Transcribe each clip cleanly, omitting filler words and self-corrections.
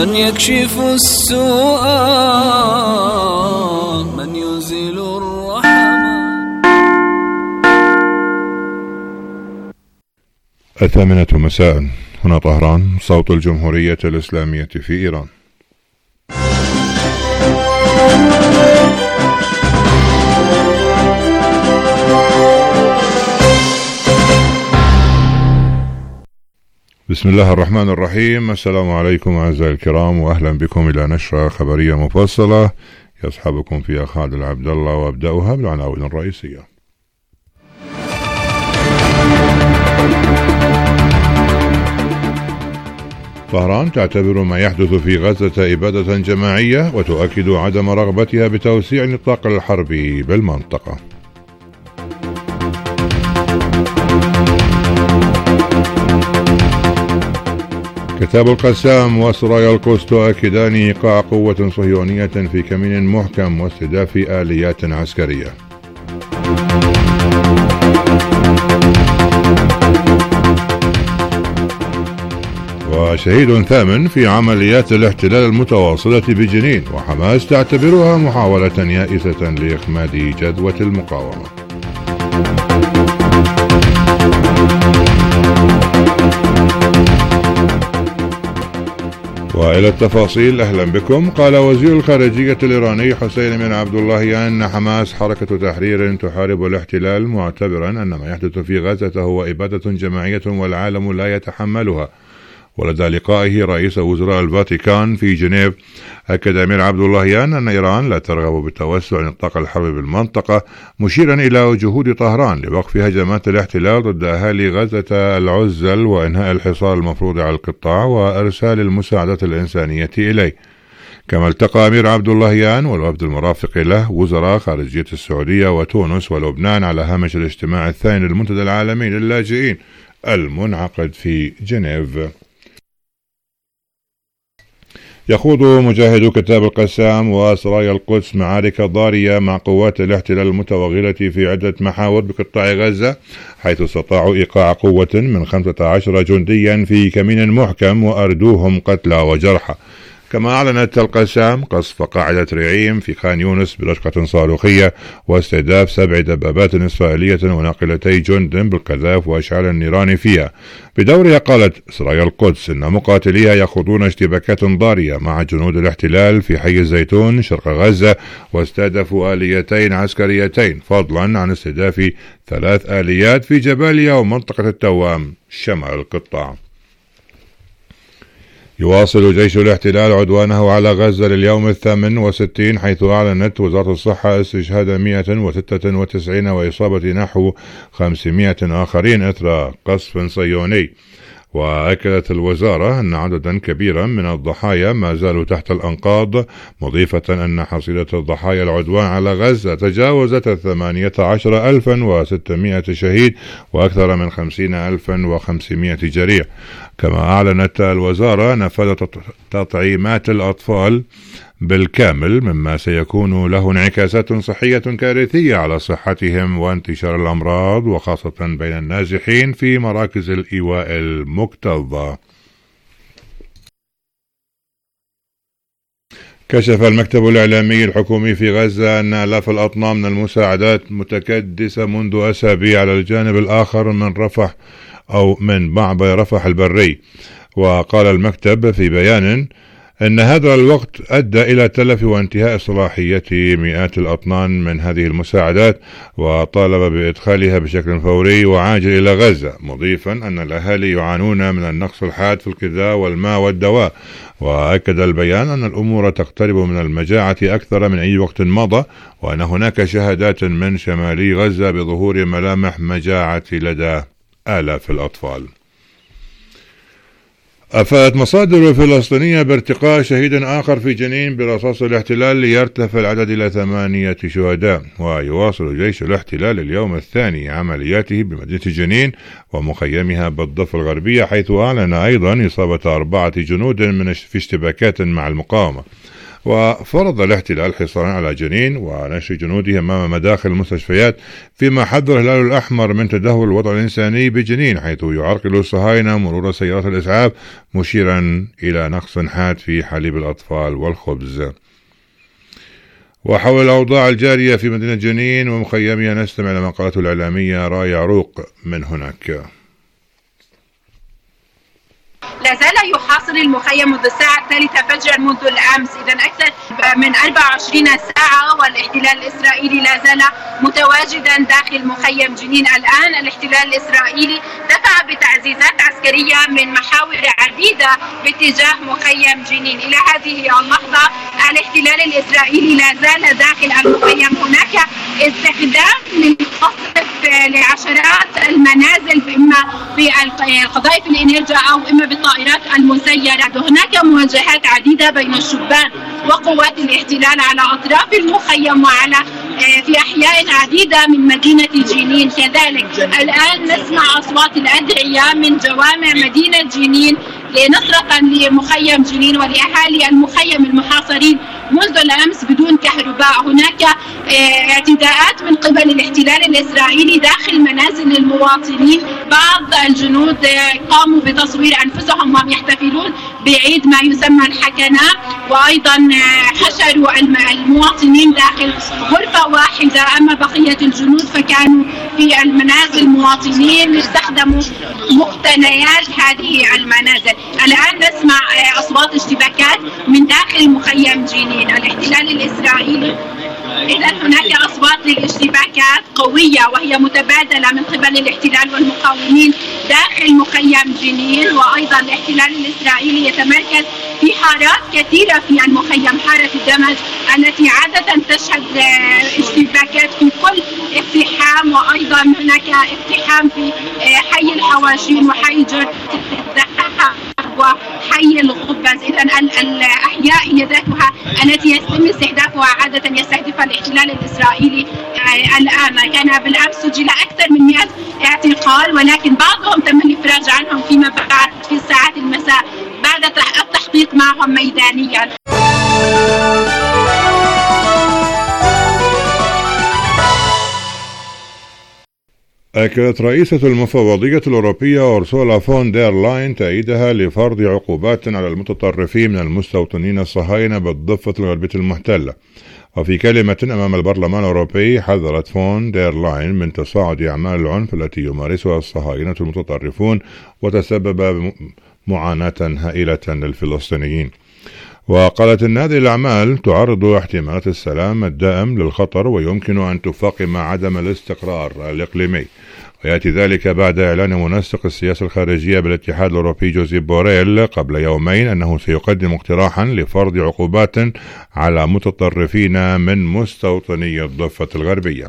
من يكشف السوء، من يزيل الرحمة. 8 مساء، هنا طهران، صوت الجمهورية الإسلامية في إيران. بسم الله الرحمن الرحيم. السلام عليكم أعزائي الكرام، وأهلا بكم إلى نشرة خبرية مفصلة يصحبكم فيها خالد عبد الله، وأبدأها بالعناوين الرئيسية. طهران تعتبر ما يحدث في غزة إبادة جماعية، وتؤكد عدم رغبتها بتوسيع نطاق الحرب بالمنطقة. كتاب القسام وسرايا القدس تؤكدان إيقاع قوة صهيونية في كمين محكم واستهداف آليات عسكرية. وشهيد ثامن في عمليات الاحتلال المتواصلة بجنين، وحماس تعتبرها محاولة يائسة لإخماد جذوة المقاومة. وإلى التفاصيل، أهلا بكم. قال وزير الخارجية الإيراني حسين بن عبد الله أن حماس حركة تحرير تحارب الاحتلال، معتبرا أن ما يحدث في غزة هو إبادة جماعية والعالم لا يتحملها. ولدى لقائه رئيس وزراء الفاتيكان في جنيف، أكد أمير عبد اللهيان أن إيران لا ترغب بتوسع نطاق الحرب بالمنطقة، مشيرا إلى جهود طهران لوقف هجمات الاحتلال ضد أهالي غزة العزل وإنهاء الحصار المفروض على القطاع وإرسال المساعدات الإنسانية إليه. كما التقى أمير عبد اللهيان والوفد المرافق له وزراء خارجية السعودية وتونس ولبنان على هامش الاجتماع الثاني للمنتدى العالمي للاجئين المنعقد في جنيف. يخوض مجاهدو كتاب القسام وسرايا القدس معارك ضارية مع قوات الاحتلال المتوغلة في عدة محاور بقطاع غزة، حيث استطاعوا إيقاع قوة من 15 جنديا في كمين محكم وأردوهم قتلى وجرحى. كما أعلنت القسام قصف قاعدة رعيم في خان يونس برشقة صاروخية واستهداف 7 دبابات إسرائيلية وناقلتي جند بالقذاف وإشعال النيران فيها. بدورها قالت سرايا القدس إن مقاتليها يخوضون اشتباكات ضارية مع جنود الاحتلال في حي الزيتون شرق غزة، واستهدفوا آليتين عسكريتين، فضلا عن استهداف 3 آليات في جباليا ومنطقة التوام شمال القطاع. يواصل جيش الاحتلال عدوانه على غزة لليوم 68، حيث أعلنت وزارة الصحة استشهاد 196 وإصابة نحو 500 آخرين إثر قصف صهيوني. وأكدت الوزارة أن عددا كبيرا من الضحايا ما زالوا تحت الأنقاض، مضيفة أن حصيلة الضحايا العدوان على غزة تجاوزت 18,600 شهيد وأكثر من 50,500 جريح. كما أعلنت الوزارة نفاذ تطعيمات الأطفال بالكامل، مما سيكون له انعكاسات صحية كارثية على صحتهم وانتشار الأمراض، وخاصة بين النازحين في مراكز الإيواء المكتظة. كشف المكتب الإعلامي الحكومي في غزة أن آلاف الأطنان من المساعدات متكدسة منذ أسابيع على الجانب الآخر من رفح أو من معبر رفح البري. وقال المكتب في بيان أن هذا الوقت أدى إلى تلف وانتهاء صلاحية مئات الأطنان من هذه المساعدات، وطالب بإدخالها بشكل فوري وعاجل إلى غزة، مضيفا أن الأهالي يعانون من النقص الحاد في الغذاء والماء والدواء. وأكد البيان أن الأمور تقترب من المجاعة أكثر من أي وقت مضى، وأن هناك شهادات من شمالي غزة بظهور ملامح مجاعة لدى آلاف الأطفال. أفادت مصادر فلسطينية بارتقاء شهيد آخر في جنين برصاص الاحتلال ليرتفع العدد إلى 8 شهداء. ويواصل جيش الاحتلال اليوم الثاني عملياته بمدينة جنين ومخيمها بالضفة الغربية، حيث أعلن أيضا إصابة 4 جنود في اشتباكات مع المقاومة. وفرض الاحتلال حصارا على جنين ونشر جنوده أمام مداخل المستشفيات، فيما حذر الهلال الأحمر من تدهور الوضع الإنساني بجنين، حيث يعرقل الصهاينة مرور سيارات الإسعاف، مشيرا إلى نقص حاد في حليب الأطفال والخبز. وحول الأوضاع الجارية في مدينة جنين ومخيمها نستمع إلى ما قالته الإعلامية راية عروق من هناك. لا زال يحاصر المخيم منذ الساعة 3 فجرا منذ الأمس، إذا أكثر من 24 ساعة، والاحتلال الإسرائيلي لا زال متواجدا داخل مخيم جنين. الآن الاحتلال الإسرائيلي دفع بتعزيزات عسكرية من محاور عديدة باتجاه مخيم جنين. إلى هذه اللحظة الاحتلال الإسرائيلي لا زال داخل المخيم. هناك استخدام للقصف لعشرات المنازل، إما بقذائف الإنرجا أو إما بالطائرات المسيرة. هناك مواجهات عديدة بين الشبان وقوات الاحتلال على أطراف المخيم وعلى في أحياء عديدة من مدينة جنين. كذلك الآن نسمع أصوات الأدعية من جوامع مدينة جنين نصرة لمخيم جنين ولأهالي المخيم المحاصرين منذ الأمس بدون كهرباء. هناك اعتداءات من قبل الاحتلال الإسرائيلي داخل منازل المواطنين. بعض الجنود قاموا بتصوير أنفسهم وهم يحتفلون بعيد ما يسمى الحكنة، وأيضا حشروا المواطنين داخل غرفة واحدة. أما بقية الجنود فكانوا في المنازل مواطنين استخدموا مقتنيات هذه المنازل. الآن نسمع أصوات اشتباكات من داخل مخيم جنين الاحتلال الإسرائيلي. إذا هناك أصوات للاشتباكات قوية وهي متبادلة من قبل الاحتلال والمقاومين داخل مخيم جنين. وأيضا الاحتلال الإسرائيلي يتمركز في حارات كثيرة في المخيم، حارة الدمج التي عادة تشهد اشتباكات في كل اقتحام، وأيضا هناك اقتحام في حي الحواشين وحي جرة الدحاح وحي الغبز. إذا الأحياء هي ذاتها التي يتم استهدافها عادة يستهدفها الاحتلال الإسرائيلي. الآن كان بالأمس سجل أكثر من 100 اعتقال، ولكن بعضهم تم الإفراج عنهم فيما بعد في ساعات المساء بعد التحقيق معهم ميدانيا. أكدت رئيسة المفوضية الأوروبية أورسولا فون دير لاين تأييدها لفرض عقوبات على المتطرفين من المستوطنين الصهاينة بالضفة الغربية المحتلة. وفي كلمة أمام البرلمان الأوروبي حذرت فون دير لاين من تصاعد أعمال العنف التي يمارسها الصهاينة المتطرفون وتسبب معاناة هائلة للفلسطينيين. وقالت أن هذه الأعمال تعرض احتمالات السلام الدائم للخطر ويمكن أن تفاقم عدم الاستقرار الإقليمي. ويأتي ذلك بعد إعلان منسق السياسة الخارجية بالاتحاد الأوروبي جوزيب بوريل قبل يومين أنه سيقدم اقتراحا لفرض عقوبات على متطرفين من مستوطني الضفة الغربية.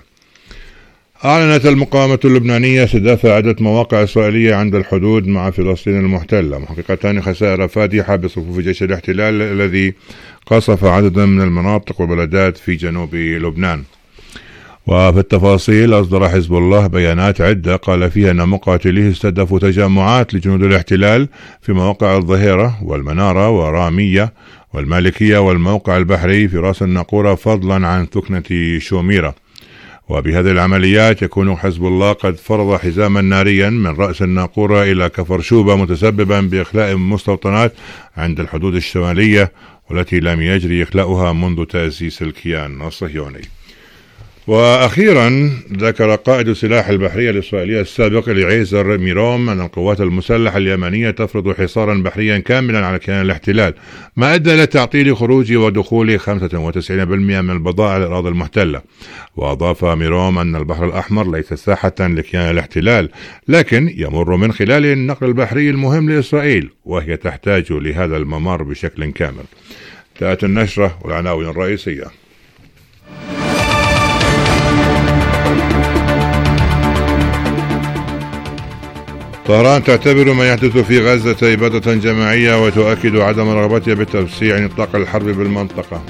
أعلنت المقاومة اللبنانية استهداف عدة مواقع إسرائيلية عند الحدود مع فلسطين المحتلة، محققة خسائر فادحة بصفوف جيش الاحتلال الذي قصف عددا من المناطق والبلدات في جنوب لبنان. وفي التفاصيل أصدر حزب الله بيانات عدة قال فيها أن مقاتليه استهدفوا تجمعات لجنود الاحتلال في مواقع الظهيرة والمنارة ورامية والمالكية والموقع البحري في رأس الناقورة، فضلا عن ثكنة شوميرة. وبهذه العمليات يكون حزب الله قد فرض حزاما ناريا من رأس الناقورة إلى كفر شوبة، متسببا بإخلاء مستوطنات عند الحدود الشمالية والتي لم يجري إخلاؤها منذ تأسيس الكيان الصهيوني. وأخيرا ذكر قائد السلاح البحرية الإسرائيلية السابق إليعزر ميروم أن القوات المسلحة اليمنية تفرض حصارا بحريا كاملا على كيان الاحتلال، ما أدى إلى تعطيل خروج ودخول 95% من البضائع للأراضي المحتلة. وأضاف ميروم أن البحر الأحمر ليس ساحة لكيان الاحتلال، لكن يمر من خلاله النقل البحري المهم لإسرائيل، وهي تحتاج لهذا الممر بشكل كامل. تأتي النشرة والعناوين الرئيسية. طهران تعتبر ما يحدث في غزة إبادة جماعية وتؤكد عدم رغبتها بتوسيع نطاق الحرب بالمنطقة.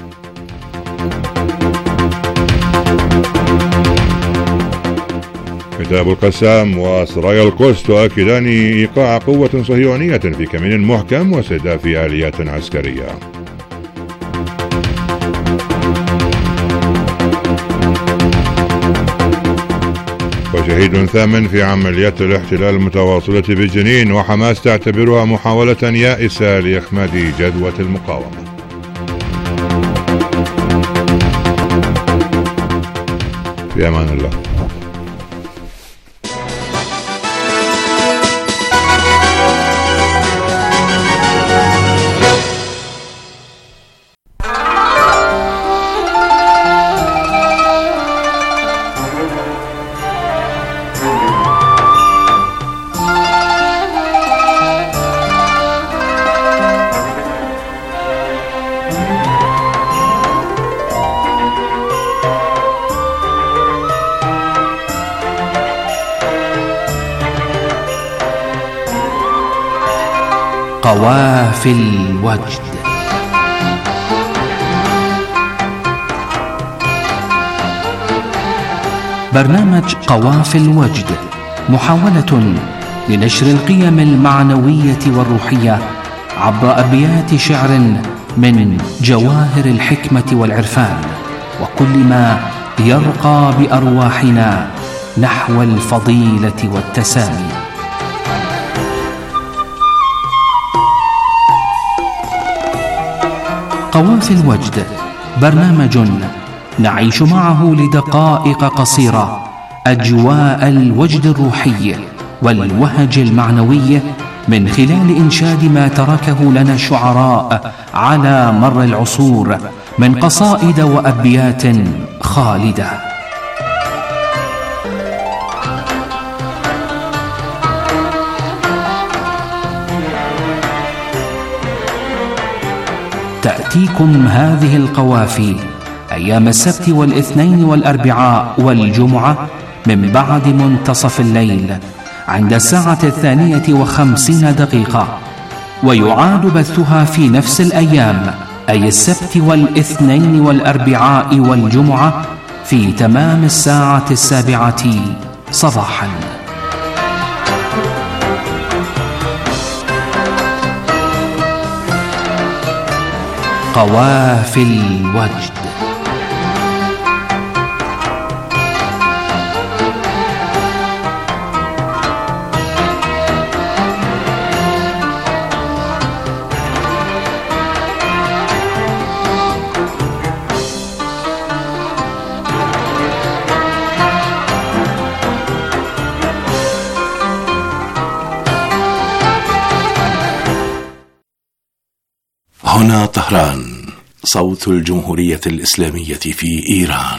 كتاب القسام وسرايا القدس تؤكدان إيقاع قوة صهيونية في كمين محكم واستهداف آليات عسكرية. وشهيد ثامن في عمليات الاحتلال المتواصلة بجنين، وحماس تعتبرها محاولة يائسة لإخماد جدوى المقاومة. في أمان الله. قوافي الوجد. برنامج قوافي الوجد محاولة لنشر القيم المعنوية والروحية عبر أبيات شعر من جواهر الحكمة والعرفان، وكل ما يرقى بأرواحنا نحو الفضيلة والتسامي. قوافي الوجد برنامج نعيش معه لدقائق قصيرة أجواء الوجد الروحي والوهج المعنوي من خلال إنشاد ما تركه لنا الشعراء على مر العصور من قصائد وأبيات خالدة. تأتيكم هذه القوافي أيام السبت والاثنين والأربعاء والجمعة من بعد منتصف الليل عند الساعة 52:50، ويعاد بثها في نفس الأيام أي السبت والاثنين والأربعاء والجمعة في تمام الساعة 7 صباحا. قوافي الوجد. هنا طهران، صوت الجمهورية الإسلامية في إيران.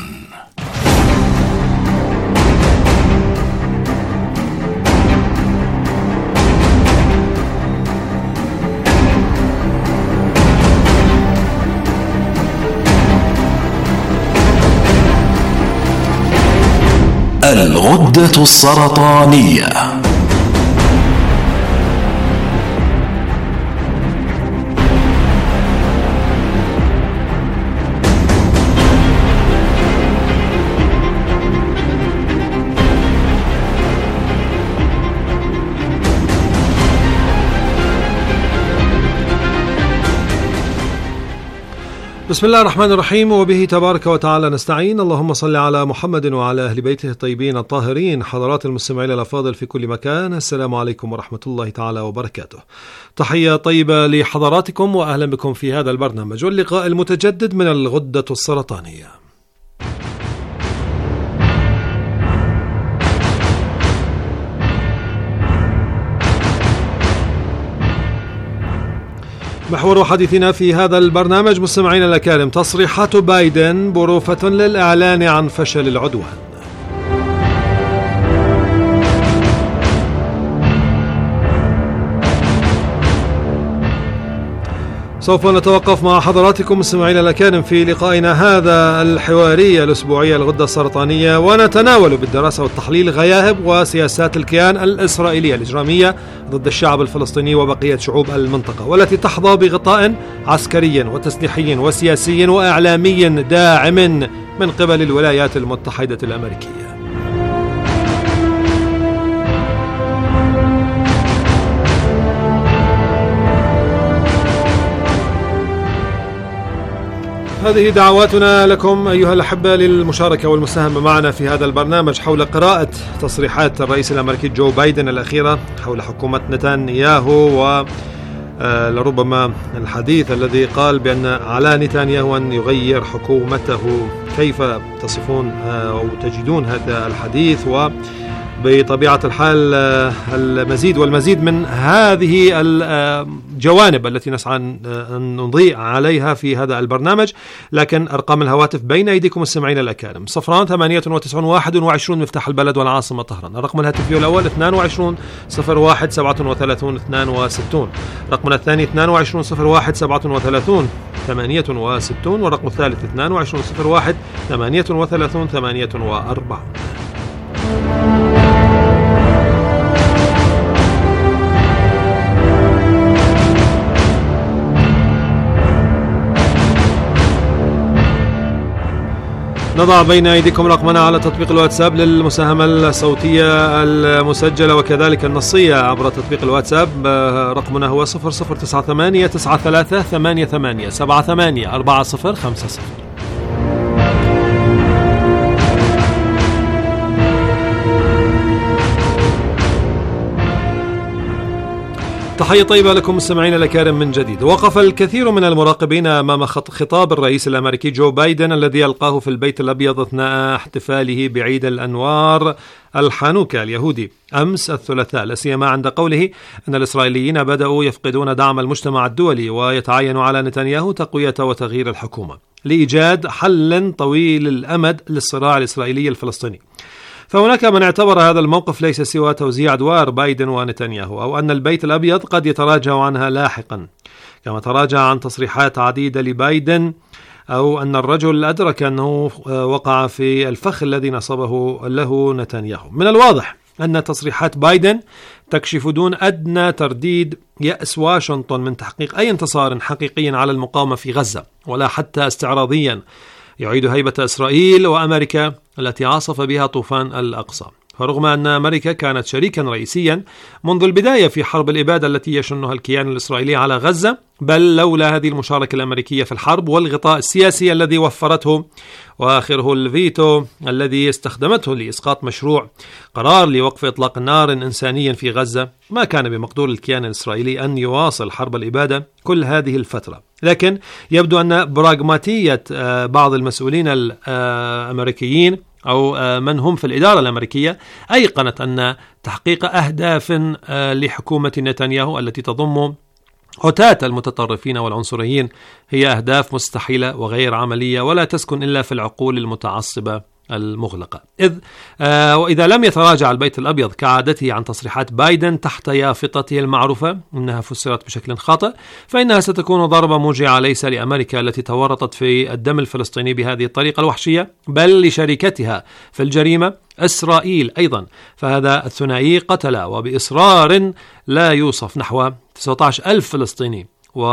الغدة السرطانية. بسم الله الرحمن الرحيم، وبه تبارك وتعالى نستعين. اللهم صل على محمد وعلى أهل بيته الطيبين الطاهرين. حضرات المستمعين الأفاضل في كل مكان، السلام عليكم ورحمة الله تعالى وبركاته. تحية طيبة لحضراتكم وأهلا بكم في هذا البرنامج واللقاء المتجدد من الغدة السرطانية. محور حديثنا في هذا البرنامج مستمعينا الأكارم تصريحات بايدن بروفة للإعلان عن فشل العدوان. سوف نتوقف مع حضراتكم مستمعينا الأكارم في لقائنا هذا الحواري الأسبوعي الغدة السرطانية، ونتناول بالدراسة والتحليل غياهب وسياسات الكيان الإسرائيلي الإجرامية ضد الشعب الفلسطيني وبقية شعوب المنطقة، والتي تحظى بغطاء عسكري وتسليحي وسياسي وإعلامي داعم من قبل الولايات المتحدة الأمريكية. هذه دعواتنا لكم أيها الأحبة للمشاركة والمساهمة معنا في هذا البرنامج حول قراءة تصريحات الرئيس الأمريكي جو بايدن الأخيرة حول حكومة نتنياهو، ولربما الحديث الذي قال بأن على نتنياهو أن يغير حكومته. كيف تصفون أو تجدون هذا الحديث؟ وبطبيعة الحال المزيد والمزيد من هذه الجوانب التي نسعى أن نضيء عليها في هذا البرنامج، لكن أرقام الهواتف بين أيديكم السمعين الأكارم: 09891 مفتاح البلد والعاصمة طهران. الرقم الهاتفي الأول 22 01 37 62، رقمنا الثاني 22 01 37 68، والرقم الثالث 22 01 38 48. نضع بين أيديكم رقمنا على تطبيق الواتساب للمساهمة الصوتية المسجلة وكذلك النصية عبر تطبيق الواتساب. رقمنا هو 0098 93 88 78 4050. تحية طيبة لكم مستمعين الأكارم من جديد. وقف الكثير من المراقبين أمام خطاب الرئيس الأمريكي جو بايدن الذي يلقاه في البيت الأبيض أثناء احتفاله بعيد الأنوار الحانوكا اليهودي أمس الثلاثاء، لا سيما عند قوله أن الإسرائيليين بدأوا يفقدون دعم المجتمع الدولي ويتعين على نتنياهو تقوية وتغيير الحكومة لإيجاد حل طويل الأمد للصراع الإسرائيلي الفلسطيني. فهناك من اعتبر هذا الموقف ليس سوى توزيع أدوار بايدن ونتنياهو، أو أن البيت الأبيض قد يتراجع عنها لاحقا، كما تراجع عن تصريحات عديدة لبايدن، أو أن الرجل أدرك أنه وقع في الفخ الذي نصبه له نتنياهو. من الواضح أن تصريحات بايدن تكشف دون أدنى ترديد يأس واشنطن من تحقيق أي انتصار حقيقي على المقاومة في غزة، ولا حتى استعراضيا يعيد هيبة إسرائيل وأمريكا التي عاصف بها طوفان الأقصى. فرغم أن أمريكا كانت شريكا رئيسيا منذ البداية في حرب الإبادة التي يشنها الكيان الإسرائيلي على غزة، بل لولا هذه المشاركة الأمريكية في الحرب والغطاء السياسي الذي وفرته وآخره الفيتو الذي استخدمته لإسقاط مشروع قرار لوقف إطلاق نار إنساني في غزة، ما كان بمقدور الكيان الإسرائيلي أن يواصل حرب الإبادة كل هذه الفترة. لكن يبدو أن براغماتية بعض المسؤولين الأمريكيين أو من هم في الإدارة الأمريكية أيقنت أن تحقيق أهداف لحكومة نتنياهو التي تضم هتات المتطرفين والعنصريين هي أهداف مستحيلة وغير عملية ولا تسكن إلا في العقول المتعصبة المغلقة. وإذا لم يتراجع البيت الأبيض كعادته عن تصريحات بايدن تحت يافطته المعروفة إنها فسرت بشكل خاطئ، فإنها ستكون ضربة موجعة ليس لأمريكا التي تورطت في الدم الفلسطيني بهذه الطريقة الوحشية، بل لشركتها في الجريمة إسرائيل أيضا. فهذا الثنائي قتل وبإصرار لا يوصف نحو 19,000 فلسطيني،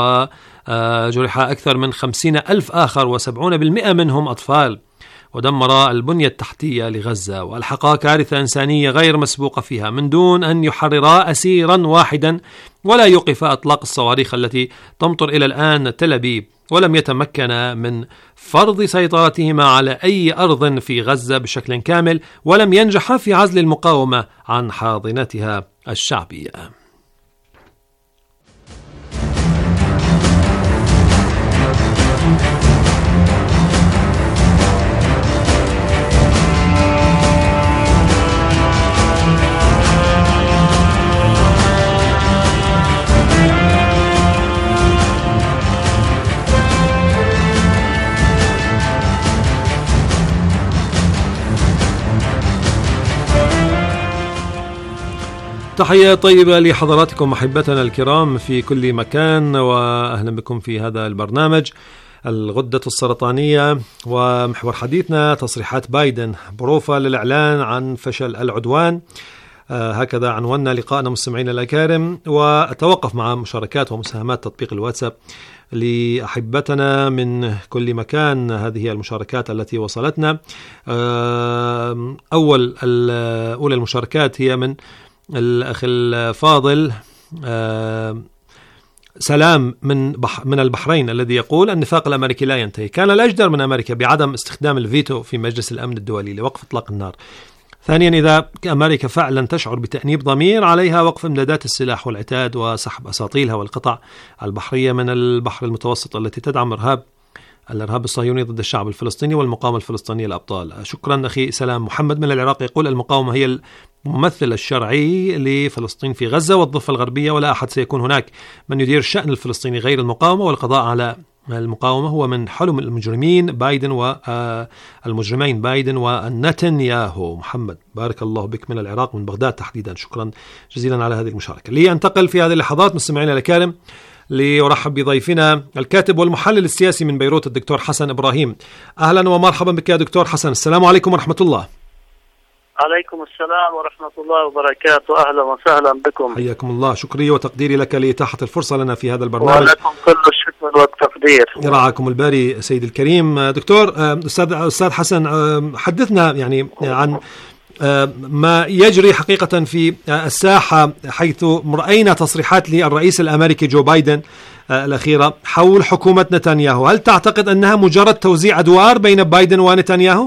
وجرح أكثر من 50,000 آخر و70% منهم أطفال، ودمر البنية التحتية لغزة، وألحق كارثة إنسانية غير مسبوقة فيها من دون أن يحرر أسيرا واحدا ولا يوقف أطلاق الصواريخ التي تمطر إلى الآن تل أبيب، ولم يتمكن من فرض سيطرتهما على أي أرض في غزة بشكل كامل، ولم ينجح في عزل المقاومة عن حاضنتها الشعبية. تحية طيبة لحضراتكم أحبتنا الكرام في كل مكان، وأهلا بكم في هذا البرنامج الغدة السرطانية. ومحور حديثنا تصريحات بايدن بروفة للإعلان عن فشل العدوان، هكذا عنواننا لقاءنا مستمعينا الأكارم. وأتوقف مع مشاركات ومساهمات تطبيق الواتساب لأحبتنا من كل مكان. هذه المشاركات التي وصلتنا. أولى المشاركات هي من الأخ الفاضل سلام من البحرين الذي يقول النفاق الأمريكي لا ينتهي. كان الأجدر من أمريكا بعدم استخدام الفيتو في مجلس الأمن الدولي لوقف إطلاق النار. ثانيا، إذا أمريكا فعلا تشعر بتأنيب ضمير، عليها وقف إمدادات السلاح والعتاد وسحب أساطيلها والقطع البحرية من البحر المتوسط التي تدعم الإرهاب الصهيوني ضد الشعب الفلسطيني والمقاومة الفلسطينية الأبطال. شكرا أخي سلام. محمد من العراق يقول المقاومة هي الممثل الشرعي لفلسطين في غزة والضفة الغربية، ولا أحد سيكون هناك من يدير الشأن الفلسطيني غير المقاومة، والقضاء على المقاومة هو من حلم المجرمين بايدن ونتنياهو. محمد بارك الله بك من العراق، من بغداد تحديدا، شكرا جزيلا على هذه المشاركة. لي أنتقل في هذه اللحظات مستمعينا الكرام لأرحب بضيفنا الكاتب والمحلل السياسي من بيروت الدكتور حسن إبراهيم. أهلا ومرحبا بك يا دكتور حسن. السلام عليكم ورحمة الله. عليكم السلام ورحمة الله وبركاته. أهلا وسهلا بكم. حياكم الله. شكري وتقديري لك لإتاحة الفرصة لنا في هذا البرنامج. ولكم كل الشكر والتقدير. يرعاكم الباري سيد الكريم. دكتور أستاذ حسن، حدثنا يعني عن ما يجري حقيقة في الساحة، حيث رأينا تصريحات للرئيس الأمريكي جو بايدن الأخيرة حول حكومة نتنياهو. هل تعتقد أنها مجرد توزيع أدوار بين بايدن ونتنياهو؟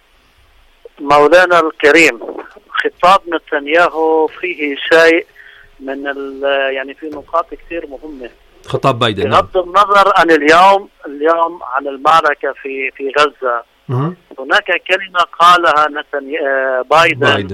مولانا الكريم، خطاب نتنياهو فيه شيء من يعني في نقاط كثير مهمة. خطاب بايدن بغض النظر عن اليوم عن المعركة في غزة، هناك كلمة قالها بايدن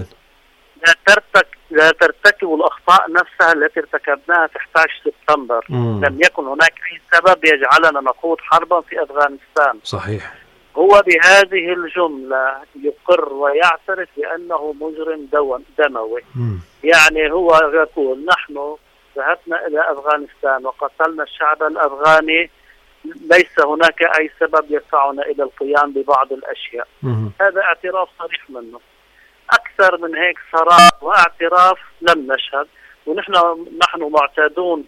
لا ترتكب الأخطاء نفسها التي ارتكبناها في 11 سبتمبر. لم يكن هناك أي سبب يجعلنا نخوض حربا في أفغانستان. صحيح. هو بهذه الجملة يقر ويعترف بأنه مجرم دموي. يعني هو يقول نحن ذهبنا إلى أفغانستان وقتلنا الشعب الأفغاني، ليس هناك أي سبب يدفعنا إلى القيام ببعض الأشياء. هذا اعتراف صريح منه. أكثر من هيك صراحة واعتراف لم نشهد. ونحن معتادون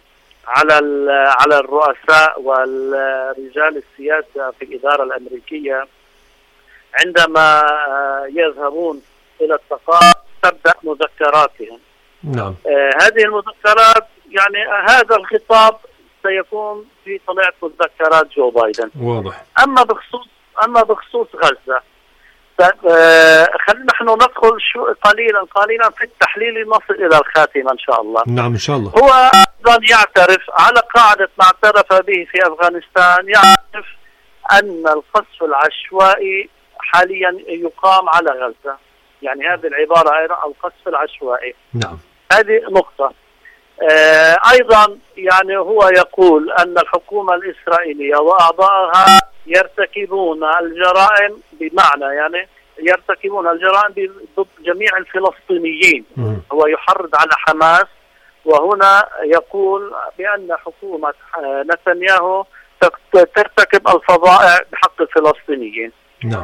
على الرؤساء والرجال السياسة في الإدارة الأمريكية عندما يذهبون إلى الثقافة تبدأ مذكراتهم. نعم. هذه المذكرات يعني هذا الخطاب سيكون في طلعة مذكرات جو بايدن. واضح. أما بخصوص غزة، خلينا نحن ندخل قليلا في التحليل لنصل إلى الخاتمة إن شاء الله. نعم إن شاء الله. هو أيضا يعترف على قاعدة ما اعترف به في أفغانستان، يعرف أن القصف العشوائي حاليا يقام على غزة. يعني هذه العبارة أيضا القصف العشوائي. نعم. هذه نقطة. أيضا يعني هو يقول أن الحكومة الإسرائيلية وأعضائها يرتكبون الجرائم، بمعنى يعني يرتكبون الجرائم ضد جميع الفلسطينيين. هو يحرض على حماس، وهنا يقول بأن حكومة نتنياهو ترتكب الفظائع بحق الفلسطينيين. نعم.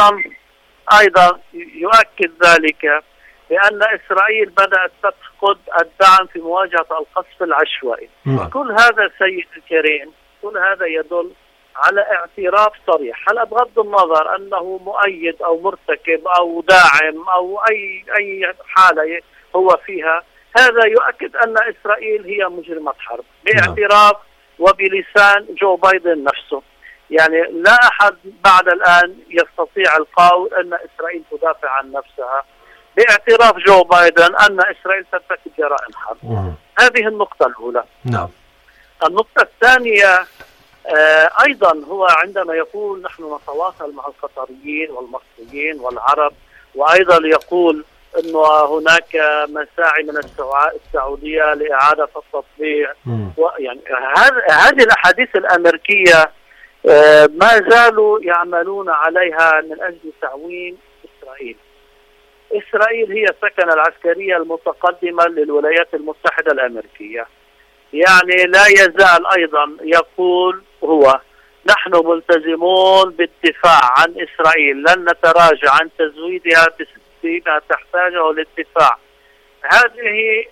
أيضا يؤكد ذلك بأن إسرائيل بدأت تفقد الدعم في مواجهة القصف العشوائي. كل هذا سيد الكريم، كل هذا يدل على اعتراف صريح. هل بغض النظر أنه مؤيد أو مرتكب أو داعم أو أي حالة هو فيها، هذا يؤكد أن إسرائيل هي مجرمة حرب باعتراف وبلسان جو بايدن نفسه. يعني لا أحد بعد الآن يستطيع القول أن إسرائيل تدافع عن نفسها، باعتراف جو بايدن أن إسرائيل ترتكب جرائم حرب. هذه النقطة الأولى. نعم. النقطة الثانية أيضا هو عندما يقول نحن نتواصل مع القطريين والمصريين والعرب، وأيضا يقول أنه هناك مساعي من السعودية لإعادة التطبيع. يعني هذه الأحاديث الأمريكية ما زالوا يعملون عليها من أجل تعويم إسرائيل. إسرائيل هي السكنة العسكرية المتقدمة للولايات المتحدة الأمريكية. يعني لا يزال أيضا يقول هو نحن ملتزمون بالدفاع عن إسرائيل، لن نتراجع عن تزويدها بما تحتاجه للدفاع. هذه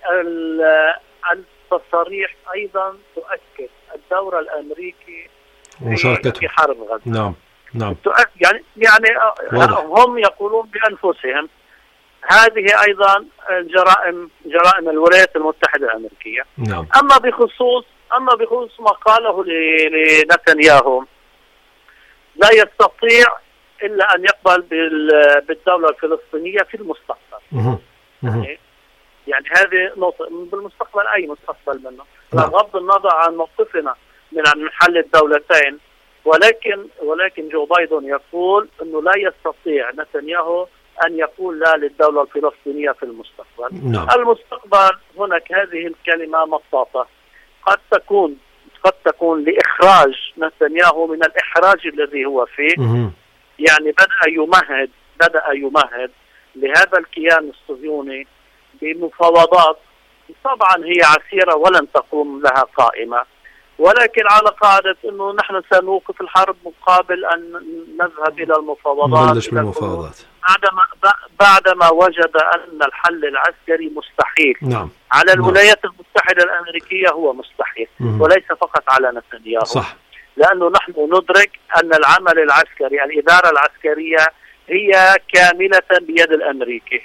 التصريح أيضا تؤكد الدور الأمريكي في حرب غزة. نعم. يعني هم يقولون بأنفسهم هذه أيضا جرائم الولايات المتحدة الأمريكية. نعم. أما بخصوص أما بخصوص ما قاله لنتنياهو، لا يستطيع إلا أن يقبل بالدولة الفلسطينية في المستقبل. يعني هذه نقطة. بالمستقبل أي مستقبل منه، بغض النظر عن موقفنا من حل الدولتين، ولكن جو بايدن يقول أنه لا يستطيع نتنياهو أن يقول لا للدولة الفلسطينية في المستقبل. المستقبل هناك هذه الكلمة مطاطة، قد تكون لإخراج نتنياهو من الإحراج الذي هو فيه. يعني بدأ يمهد لهذا الكيان الصهيوني بمفاوضات طبعا هي عسيرة ولن تقوم لها قائمة، ولكن على قاعدة أنه نحن سنوقف الحرب مقابل أن نذهب إلى المفاوضات بعدما وجد أن الحل العسكري مستحيل. على الولايات المتحدة الأمريكية هو مستحيل، وليس فقط على نتنياهو. صح. لأنه نحن ندرك أن العمل العسكري، الإدارة العسكرية هي كاملة بيد الأمريكي.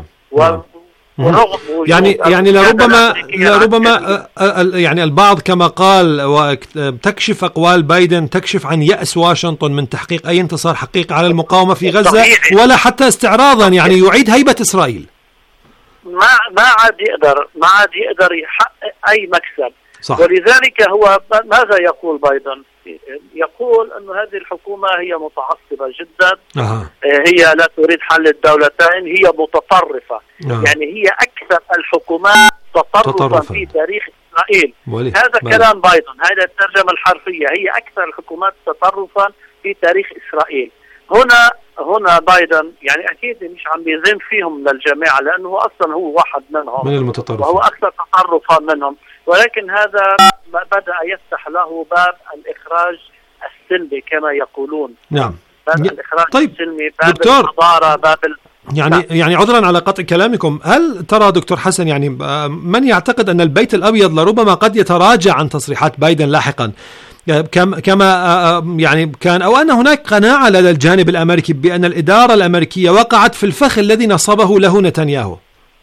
يعني لربما يعني البعض كما قال، وتكشف أقوال بايدن تكشف عن يأس واشنطن من تحقيق أي انتصار حقيقي على المقاومة في غزة، ولا حتى استعراضا يعني يعيد هيبة إسرائيل. ما عاد يقدر يحقق أي مكسب. صح. ولذلك هو ماذا يقول بايدن؟ يقول أن هذه الحكومة هي متعصبة جدا. هي لا تريد حل الدولتين، هي متطرفة. يعني هي أكثر الحكومات تطرفا في تاريخ إسرائيل. هذا كلام بايدن، هذا الترجمة الحرفية، هي أكثر الحكومات تطرفا في تاريخ إسرائيل. هنا بايدن يعني أكيد مش عم بيذم فيهم للجماعة، لأنه أصلا هو واحد منهم من المتطرفين وهو أكثر تطرفا منهم، ولكن هذا بدأ يفتح له باب الإخراج السلمي كما يقولون. باب الإخراج السلمي، باب الحضارة، باب يعني عذرا على قطع كلامكم، هل ترى دكتور حسن يعني من يعتقد أن البيت الأبيض لربما قد يتراجع عن تصريحات بايدن لاحقا، كما يعني كان، أو أن هناك قناعة لدى الجانب الأمريكي بأن الإدارة الأمريكية وقعت في الفخ الذي نصبه له نتنياهو؟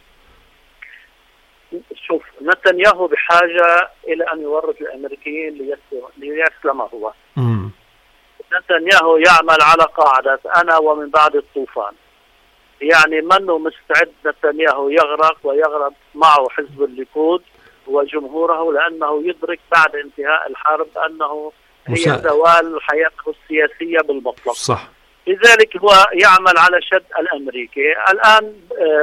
شوف، نتنياهو بحاجة إلى أن يورط الأمريكيين ليسلم هو. نتنياهو يعمل على قاعدة أنا ومن بعد الطوفان. يعني منه مستعد نتنياهو يغرق ويغرق معه حزب الليكود وجمهوره، لأنه يدرك بعد انتهاء الحرب أنه هي زوال حياته السياسية بالمطلق. صح. لذلك هو يعمل على شد الأمريكي. الآن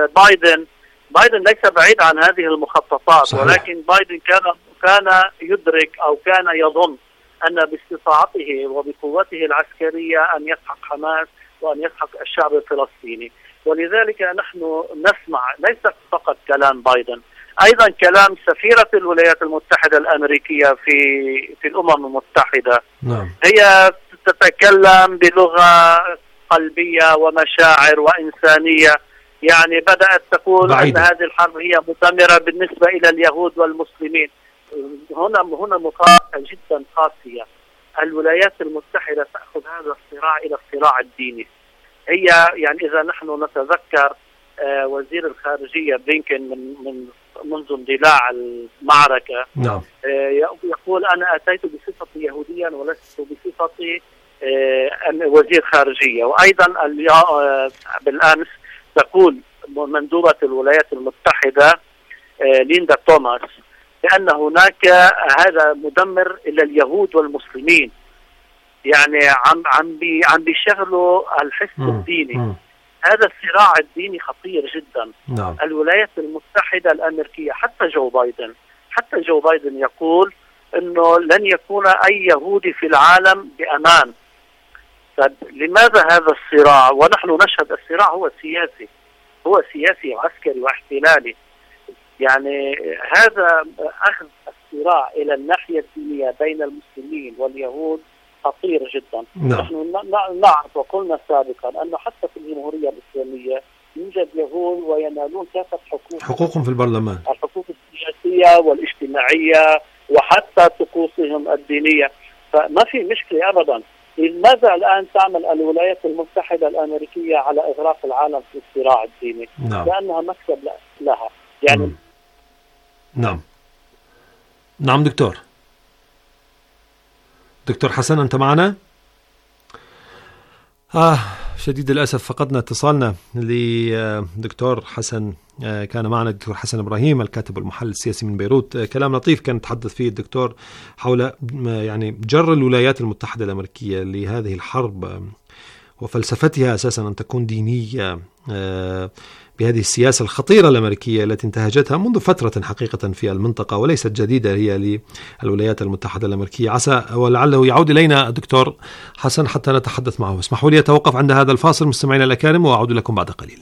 بايدن ليس بعيد عن هذه المخططات. صحيح. ولكن بايدن كان يدرك أو كان يظن أن باستطاعته وبقوته العسكرية أن يسحق حماس وأن يسحق الشعب الفلسطيني. ولذلك نحن نسمع ليس فقط كلام بايدن، أيضا كلام سفيرة الولايات المتحدة الأمريكية في الأمم المتحدة. هي تتكلم بلغة قلبية ومشاعر وإنسانية. يعني بدأت تقول أن هذه الحرب هي مدمرة بالنسبة إلى اليهود والمسلمين. هنا مقارنة جدا قاسية. الولايات المتحدة تأخذ هذا الصراع إلى الصراع الديني. هي يعني إذا نحن نتذكر وزير الخارجية بلينكن منذ اندلاع المعركة، يقول أنا أتيت بصفتي يهوديا ولست بصفتي وزير خارجية. وأيضا بالأمس تقول مندوبة الولايات المتحدة ليندا توماس بأن هناك هذا مدمر إلى اليهود والمسلمين. يعني عم بيشغلوا الحس الديني. هذا الصراع الديني خطير جدا. الولايات المتحدة الأمريكية حتى جو بايدن يقول أنه لن يكون أي يهودي في العالم بأمان. لماذا هذا الصراع؟ ونحن نشهد الصراع هو سياسي وعسكري واحتلالي. يعني هذا أخذ الصراع إلى الناحية الدينية بين المسلمين واليهود خطير جدا. نحن نعرف وقلنا سابقا أنه حتى في الجمهورية الإسلامية يوجد يهود وينالون كافة حقوقهم في البرلمان، الحقوق السياسية والاجتماعية وحتى طقوسهم الدينية. فما في مشكلة أبدا. لماذا الآن تعمل الولايات المتحدة الأمريكية على إغراق العالم في الصراع الديني؟ لأنها مكسب لها. يعني نعم دكتور. دكتور حسن أنت معنا؟ شديد الأسف فقدنا اتصالنا لدكتور حسن. كان معنا الدكتور حسن إبراهيم الكاتب والمحلل السياسي من بيروت. كلام لطيف كان يتحدث فيه الدكتور حول يعني جر الولايات المتحدة الأمريكية لهذه الحرب وفلسفتها أساسا أن تكون دينية بهذه السياسة الخطيرة الأمريكية التي انتهجتها منذ فترة حقيقة في المنطقة وليست جديدة هي للولايات المتحدة الأمريكية. عسى ولعله يعود إلينا الدكتور حسن حتى نتحدث معه. اسمحوا لي أتوقف عند هذا الفاصل مستمعينا الأكارم وأعود لكم بعد قليل.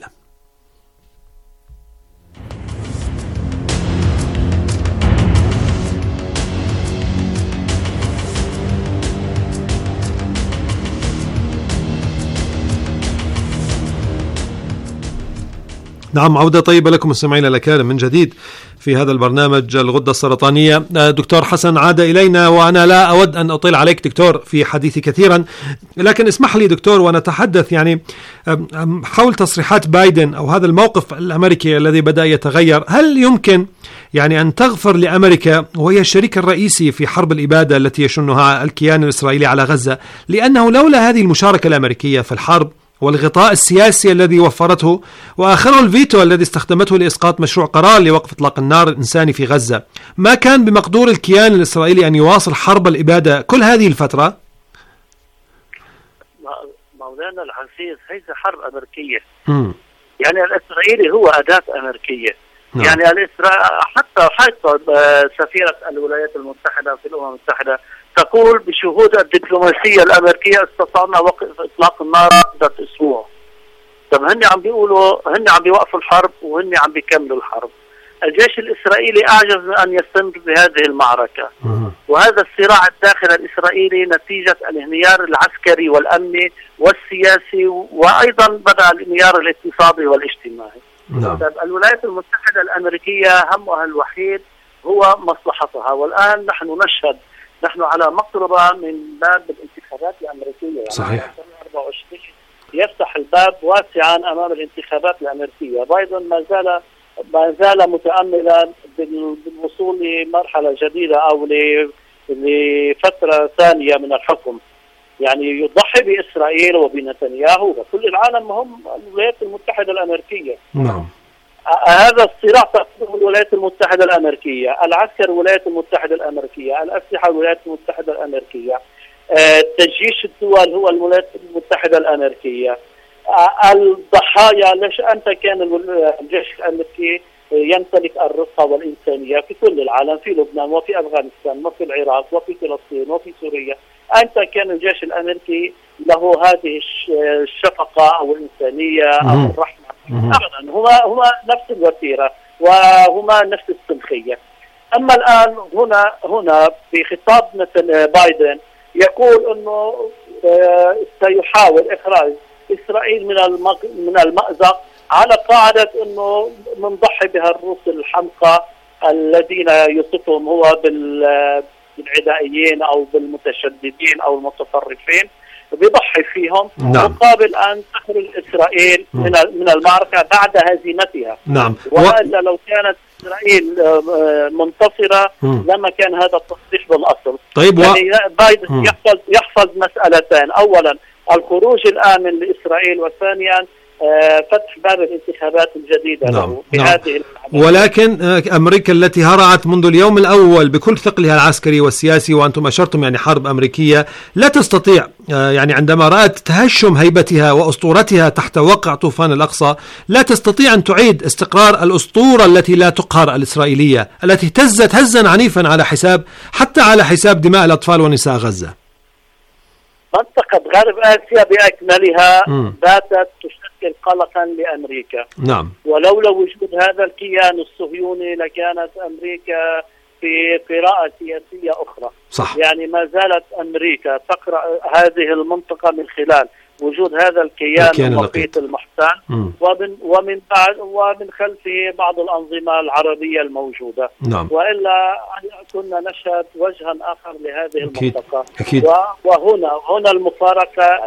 نعم، عودة طيبة لكم مستمعينا الأكارم من جديد في هذا البرنامج الغدة السرطانية. دكتور حسن عاد إلينا وأنا لا أود أن أطيل عليك دكتور في حديثي كثيرا، لكن اسمح لي دكتور ونتحدث يعني حول تصريحات بايدن أو هذا الموقف الأمريكي الذي بدأ يتغير. هل يمكن يعني أن تغفر لأمريكا وهي الشريك الرئيسي في حرب الإبادة التي يشنها الكيان الإسرائيلي على غزة، لأنه لولا هذه المشاركة الأمريكية في الحرب والغطاء السياسي الذي وفرته وآخره الفيتو الذي استخدمته لإسقاط مشروع قرار لوقف إطلاق النار الإنساني في غزة، ما كان بمقدور الكيان الإسرائيلي أن يواصل حرب الإبادة كل هذه الفترة؟ مولانا العزيز، هذه حرب أمريكية. يعني الإسرائيلي هو أداة أمريكية. يعني حتى سفيرة الولايات المتحدة في الأمم المتحدة تقول بشهود الدبلوماسية الأمريكية استطعنا وقف إطلاق النار مدة أسبوع. طب هن عم بيوقفوا الحرب وهن عم بيكملوا الحرب. الجيش الإسرائيلي أعجز من أن يستمر بهذه المعركة، وهذا الصراع الداخلي الإسرائيلي نتيجة الانهيار العسكري والأمني والسياسي، وأيضا بدأ الانهيار الاقتصادي والاجتماعي. طب الولايات المتحدة الأمريكية همها الوحيد هو مصلحتها، والآن نحن على مقربة من باب الانتخابات الأمريكية. يعني صحيح. 24 يفتح الباب واسعا أمام الانتخابات الأمريكية. بايدن ما زال متأملا بالوصول لمرحلة جديدة أو لفترة ثانية من الحكم. يعني يضحي بإسرائيل وبنتنياهو وكل العالم هم الولايات المتحدة الأمريكية. نعم. هذا الصراع تقوم الولايات المتحدة الأمريكية، العسكر الولايات المتحدة الأمريكية، الأسلحة الولايات المتحدة الأمريكية، تجيش الدول هو الولايات المتحدة الأمريكية، الضحايا. ليش أنت كان الجيش الأمريكي يمتلك الرفقة والإنسانية في كل العالم، في لبنان وفي أفغانستان وفي العراق وفي فلسطين وفي سوريا. أنت كان الجيش الأمريكي له هذه الشفقة أو الإنسانية أو الرحمة؟ أبدا، هما نفس الوتيرة وهما نفس السمخية. أما الآن هنا في خطاب مثل بايدن يقول أنه سيحاول إخراج إسرائيل من المأزق على قاعدة أنه منضحي بها الروس الحمقى الذين يصفهم هو بالعدائيين أو بالمتشددين أو المتطرفين، بيضحي فيهم. نعم. مقابل أن تخرج إسرائيل من المعركة بعد هزيمتها. نعم. وإلا لو كانت إسرائيل منتصرة لما كان هذا التصريح بالأصل. طيب يعني بايدن يحفظ مسألتين: أولا الخروج الآمن لإسرائيل، وثانيا فتح باب الانتخابات الجديدة له في هذه. ولكن أمريكا التي هرعت منذ اليوم الأول بكل ثقلها العسكري والسياسي، وأنتم أشرتم يعني حرب أمريكية، لا تستطيع يعني عندما رأت تهشم هيبتها وأسطورتها تحت وقع طوفان الأقصى، لا تستطيع أن تعيد استقرار الأسطورة التي لا تقهر الإسرائيلية التي اهتزت هزا عنيفا على حساب دماء الأطفال ونساء غزة. منطقة غرب آسيا بأكملها باتت تشكل قلقا لأمريكا. نعم. ولولا وجود هذا الكيان الصهيوني لكانت أمريكا في قراءة سياسية أخرى. صح. يعني ما زالت أمريكا تقرأ هذه المنطقة من خلال وجود هذا الكيان المحيط المحتال، ومن خلفه بعض الأنظمة العربية الموجودة. نعم. وإلا كنا نشهد وجها آخر لهذه المنطقة. أكيد. وهنا المفارقة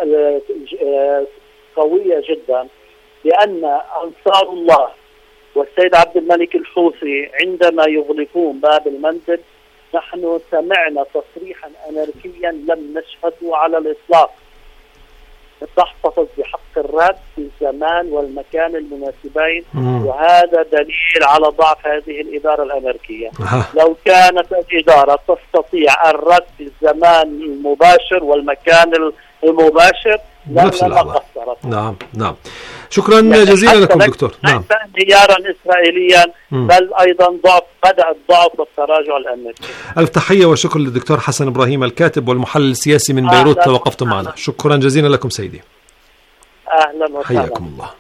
قوية جدا، لأن أنصار الله والسيد عبد الملك الحوثي عندما يغلقون باب المندب نحن سمعنا تصريحا أمريكيا لم نشهده على الإطلاق. تحتفظ بحق الرد في الزمان والمكان المناسبين، وهذا دليل على ضعف هذه الإدارة الأمريكية. لو كانت الإدارة تستطيع الرد في الزمان المباشر والمكان المباشر لما قصرت. نعم. شكرا جزيلا لكم دكتور. نعم. انهيارا إسرائيليا بل أيضا بدأ الضعف والتراجع الأمريكي. ألف تحية وشكر للدكتور حسن إبراهيم الكاتب والمحلل السياسي من بيروت، توقفتم معنا. شكرا جزيلا لكم سيدي. أهلا وسهلا. حياكم الله.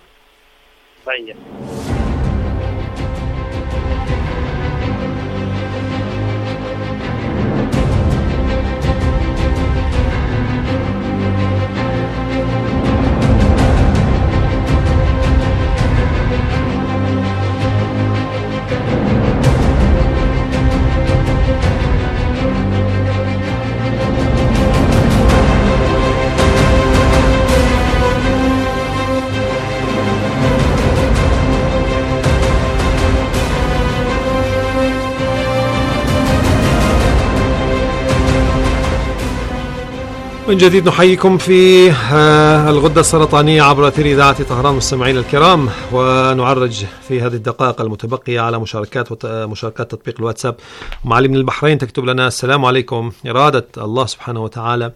من جديد نحييكم في الغدة السرطانية عبر أثير إذاعة طهران مستمعينا الكرام، ونعرج في هذه الدقائق المتبقية على مشاركات تطبيق الواتساب. معالي من البحرين تكتب لنا: السلام عليكم، إرادة الله سبحانه وتعالى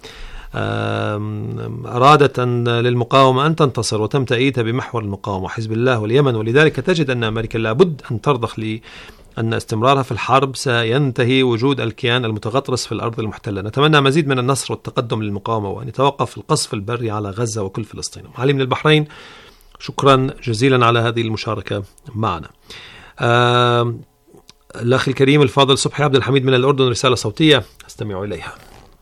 أرادت للمقاومة أن تنتصر وتم تأييدها بمحور المقاومة حزب الله واليمن، ولذلك تجد أن أمريكا لابد أن ترضخ أن استمرارها في الحرب سينتهي وجود الكيان المتغطرس في الأرض المحتلة. نتمنى مزيد من النصر والتقدم للمقاومة، وأن يتوقف القصف البري على غزة وكل فلسطين. معالي من البحرين شكرا جزيلا على هذه المشاركة معنا. الأخ الكريم الفاضل صبحي عبد الحميد من الأردن رسالة صوتية استمعوا إليها.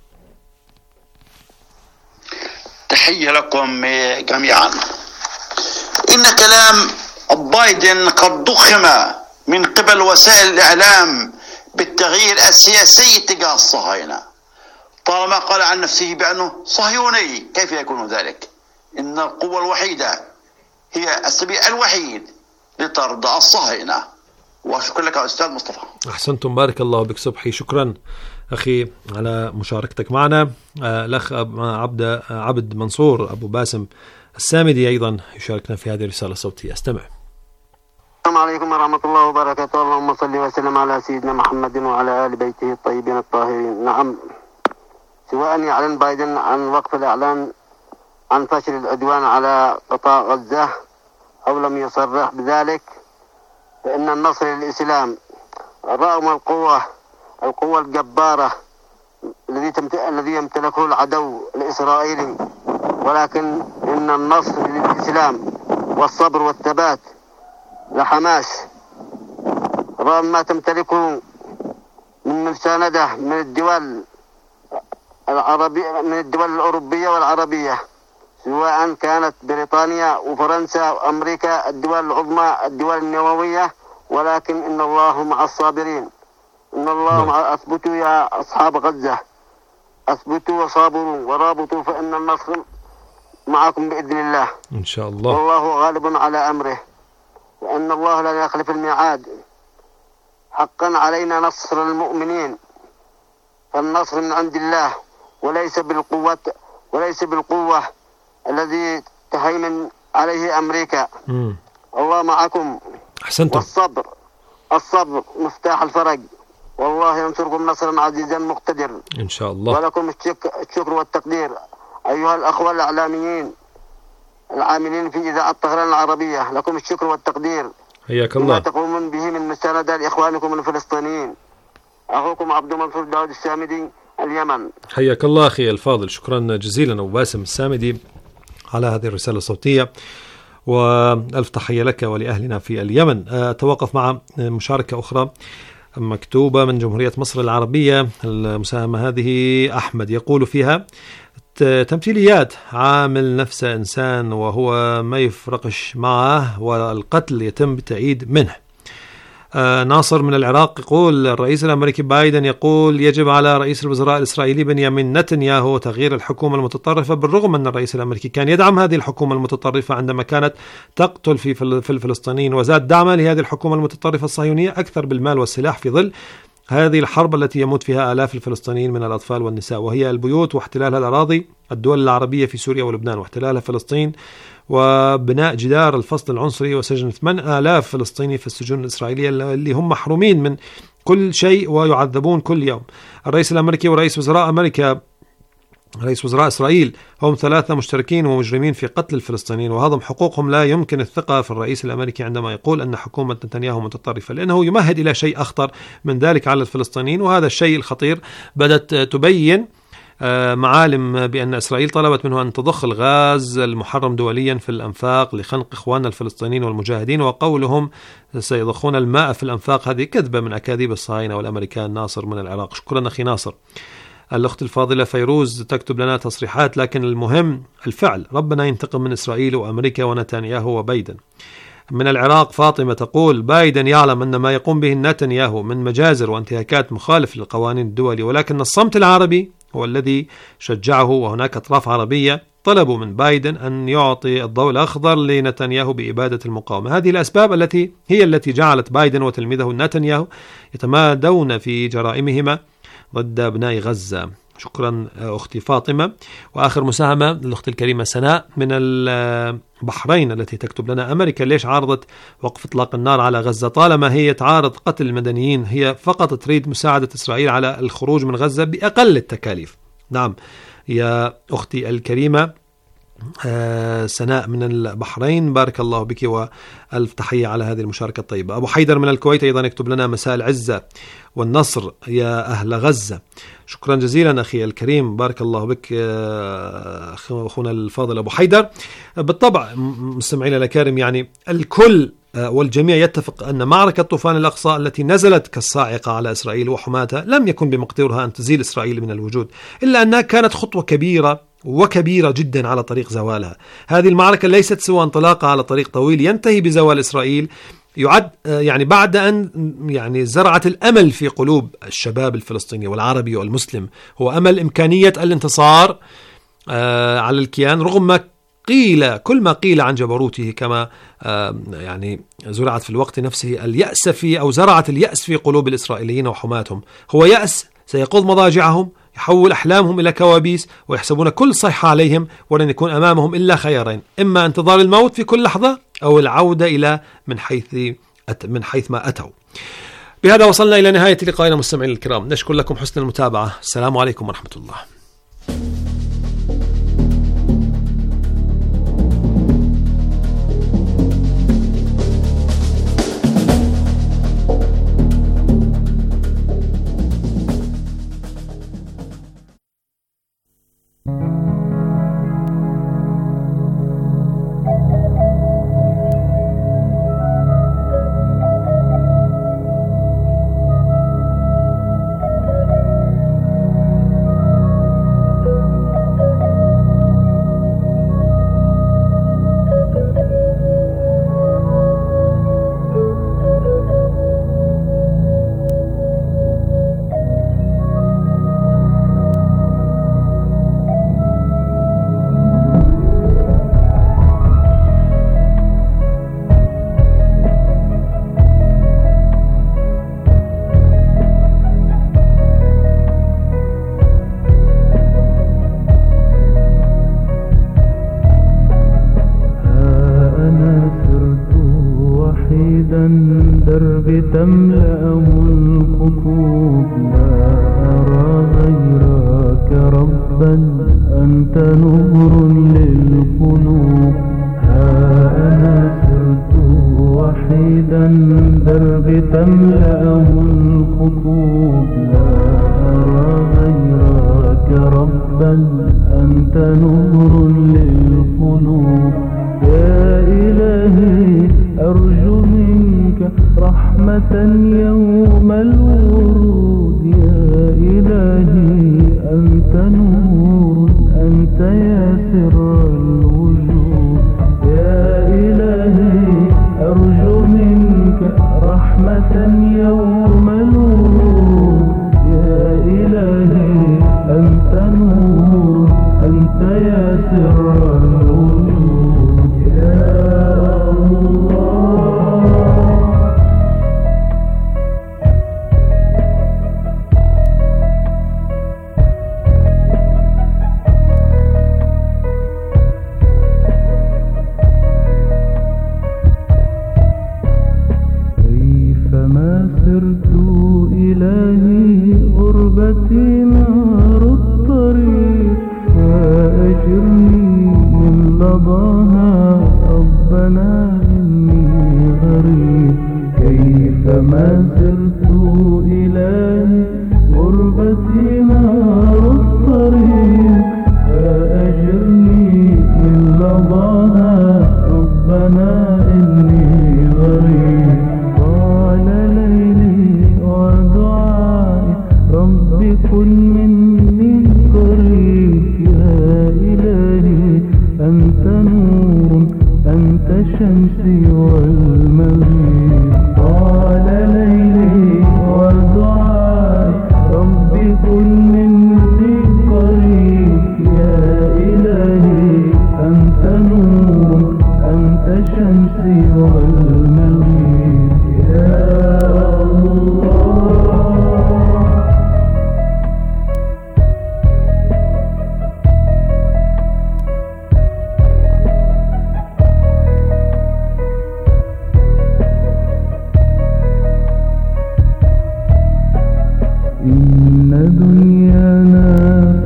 تحية لكم جميعا. إن كلام بايدن قد ضخم من قبل وسائل الإعلام بالتغيير السياسي تجاه الصهاينة، طالما قال عن نفسه بأنه صهيوني. كيف يكون ذلك؟ إن القوة الوحيدة هي السبيل الوحيد لطرد الصهاينة. وشكرا لك أستاذ مصطفى. أحسنتم، بارك الله بك صبحي. شكرا أخي على مشاركتك معنا. الأخ عبد منصور أبو باسم السامدي أيضا يشاركنا في هذه الرسالة الصوتية. استمع. السلام عليكم ورحمة الله وبركاته. اللهم صل وسلم على سيدنا محمد وعلى آل بيته الطيبين الطاهرين. نعم، سواء يعلن بايدن عن وقف الإعلان عن فشل العدوان على قطاع غزة أو لم يصرح بذلك، فإن النصر للإسلام رغم القوة الجبارة الذي يمتلكه العدو الإسرائيلي، ولكن إن النصر للإسلام والصبر والثبات لحماس رغم ما تمتلكه من مساندة من الدول الأوروبية والعربية، سواء كانت بريطانيا وفرنسا وأمريكا الدول العظمى الدول النووية، ولكن إن الله مع الصابرين. إن الله مع. أثبتوا يا أصحاب غزة، أثبتوا وصابروا ورابطوا، فإن النصر معكم بإذن الله إن شاء الله، والله غالب على أمره، وأن الله لا يخلف الميعاد. حقا علينا نصر المؤمنين، فالنصر من عند الله وليس بالقوة الذي تهيمن عليه أمريكا. الله معكم. أحسنتم. والصبر مفتاح الفرج، والله ينصركم نصرا عزيزا مقتدر إن شاء الله. ولكم الشكر والتقدير أيها الأخوة الإعلاميين العاملين في إذاعة طهران العربية، لكم الشكر والتقدير حياك الله ما تقومون به من مساندة لإخوانكم الفلسطينيين. أخوكم عبد منصور داود السامدي اليمن. حياك الله أخي الفاضل، شكرا جزيلا أبو باسم السامدي على هذه الرسالة الصوتية، وألف تحية لك ولأهلنا في اليمن. أتوقف مع مشاركة أخرى مكتوبة من جمهورية مصر العربية. المساهمة هذه أحمد يقول فيها: تمثيليات عامل نفسه إنسان وهو ما يفرقش معه، والقتل يتم بتأييد منه. ناصر من العراق يقول: الرئيس الأمريكي بايدن يقول يجب على رئيس الوزراء الإسرائيلي بنيامين نتنياهو تغيير الحكومة المتطرفة، بالرغم أن الرئيس الأمريكي كان يدعم هذه الحكومة المتطرفة عندما كانت تقتل في الفلسطينيين، وزاد دعمه لهذه الحكومة المتطرفة الصهيونية أكثر بالمال والسلاح في ظل هذه الحرب التي يموت فيها آلاف الفلسطينيين من الأطفال والنساء، وهي البيوت واحتلال الأراضي الدول العربية في سوريا ولبنان، واحتلال فلسطين وبناء جدار الفصل العنصري وسجن 8,000 فلسطيني في السجون الإسرائيلية اللي هم محرومين من كل شيء ويعذبون كل يوم. الرئيس الأمريكي ورئيس وزراء أمريكا رئيس وزراء إسرائيل هم 3 مشتركين ومجرمين في قتل الفلسطينيين وهضم حقوقهم. لا يمكن الثقة في الرئيس الأمريكي عندما يقول أن حكومة نتنياهو متطرفة، لأنه يمهد إلى شيء أخطر من ذلك على الفلسطينيين. وهذا الشيء الخطير بدأت تبين معالم بأن إسرائيل طلبت منه أن تضخ الغاز المحرم دوليا في الأنفاق لخنق إخواننا الفلسطينيين والمجاهدين، وقولهم سيضخون الماء في الأنفاق هذه كذبة من أكاذيب الصهاينة والأمريكان. ناصر من العراق. شكرا أخي ناصر. الأخت الفاضلة فيروز تكتب لنا تصريحات، لكن المهم الفعل. ربنا ينتقم من إسرائيل وأمريكا ونتنياهو وبايدن. من العراق فاطمة تقول: بايدن يعلم أن ما يقوم به نتنياهو من مجازر وانتهاكات مخالف للقوانين الدولية، ولكن الصمت العربي هو الذي شجعه، وهناك أطراف عربية طلبوا من بايدن أن يعطي الضوء الأخضر لنتنياهو بإبادة المقاومة. هذه الأسباب التي جعلت بايدن وتلميذه نتنياهو يتمادون في جرائمهما ضد أبناء غزة. شكرا أختي فاطمة. وآخر مساهمة الأخت الكريمة سناء من البحرين التي تكتب لنا: أمريكا ليش عارضت وقف إطلاق النار على غزة طالما هي تعارض قتل المدنيين؟ هي فقط تريد مساعدة إسرائيل على الخروج من غزة بأقل التكاليف. نعم يا أختي الكريمة سناء من البحرين، بارك الله بك وألف تحية على هذه المشاركة الطيبة. أبو حيدر من الكويت أيضا يكتب لنا: مساء العزة والنصر يا أهل غزة. شكرا جزيلا أخي الكريم، بارك الله بك أخونا الفاضل أبو حيدر. بالطبع مستمعينا الكرام، يعني الكل والجميع يتفق أن معركة طوفان الأقصى التي نزلت كالصاعقة على إسرائيل وحماتها لم يكن بمقدورها أن تزيل إسرائيل من الوجود، إلا أنها كانت خطوة كبيرة جدا على طريق زوالها. هذه المعركة ليست سوى انطلاقة على طريق طويل ينتهي بزوال إسرائيل، يعد يعني بعد أن يعني زرعت الأمل في قلوب الشباب الفلسطيني والعربي والمسلم، هو أمل إمكانية الانتصار على الكيان رغم ما كل ما قيل عن جبروته، كما يعني زرعت في الوقت نفسه اليأس زرعت اليأس في قلوب الإسرائيليين وحماتهم. هو يأس سيقض مضاجعهم، يحول أحلامهم إلى كوابيس، ويحسبون كل صيحة عليهم، ولن يكون أمامهم إلا خيارين: إما انتظار الموت في كل لحظة، أو العودة إلى من حيث ما أتوا. بهذا وصلنا إلى نهاية لقائنا مستمعين الكرام، نشكر لكم حسن المتابعة. السلام عليكم ورحمة الله. تملأه الخطوب، لا أرى غيرك ربا، أنت نور للقلوب. ها أنا سرت وحيدا درب تملأه الخطوب، لا أرى غيرك ربا، أنت نور للقلوب. يا إلهي أرجو منك رحمة يوم الورود، يا إلهي أنت نور، أنت يا سر الوجود. يا إلهي أرجو منك رحمة يوم الورود، يا إلهي أنت نور، أنت يا سر الوجود. يا الله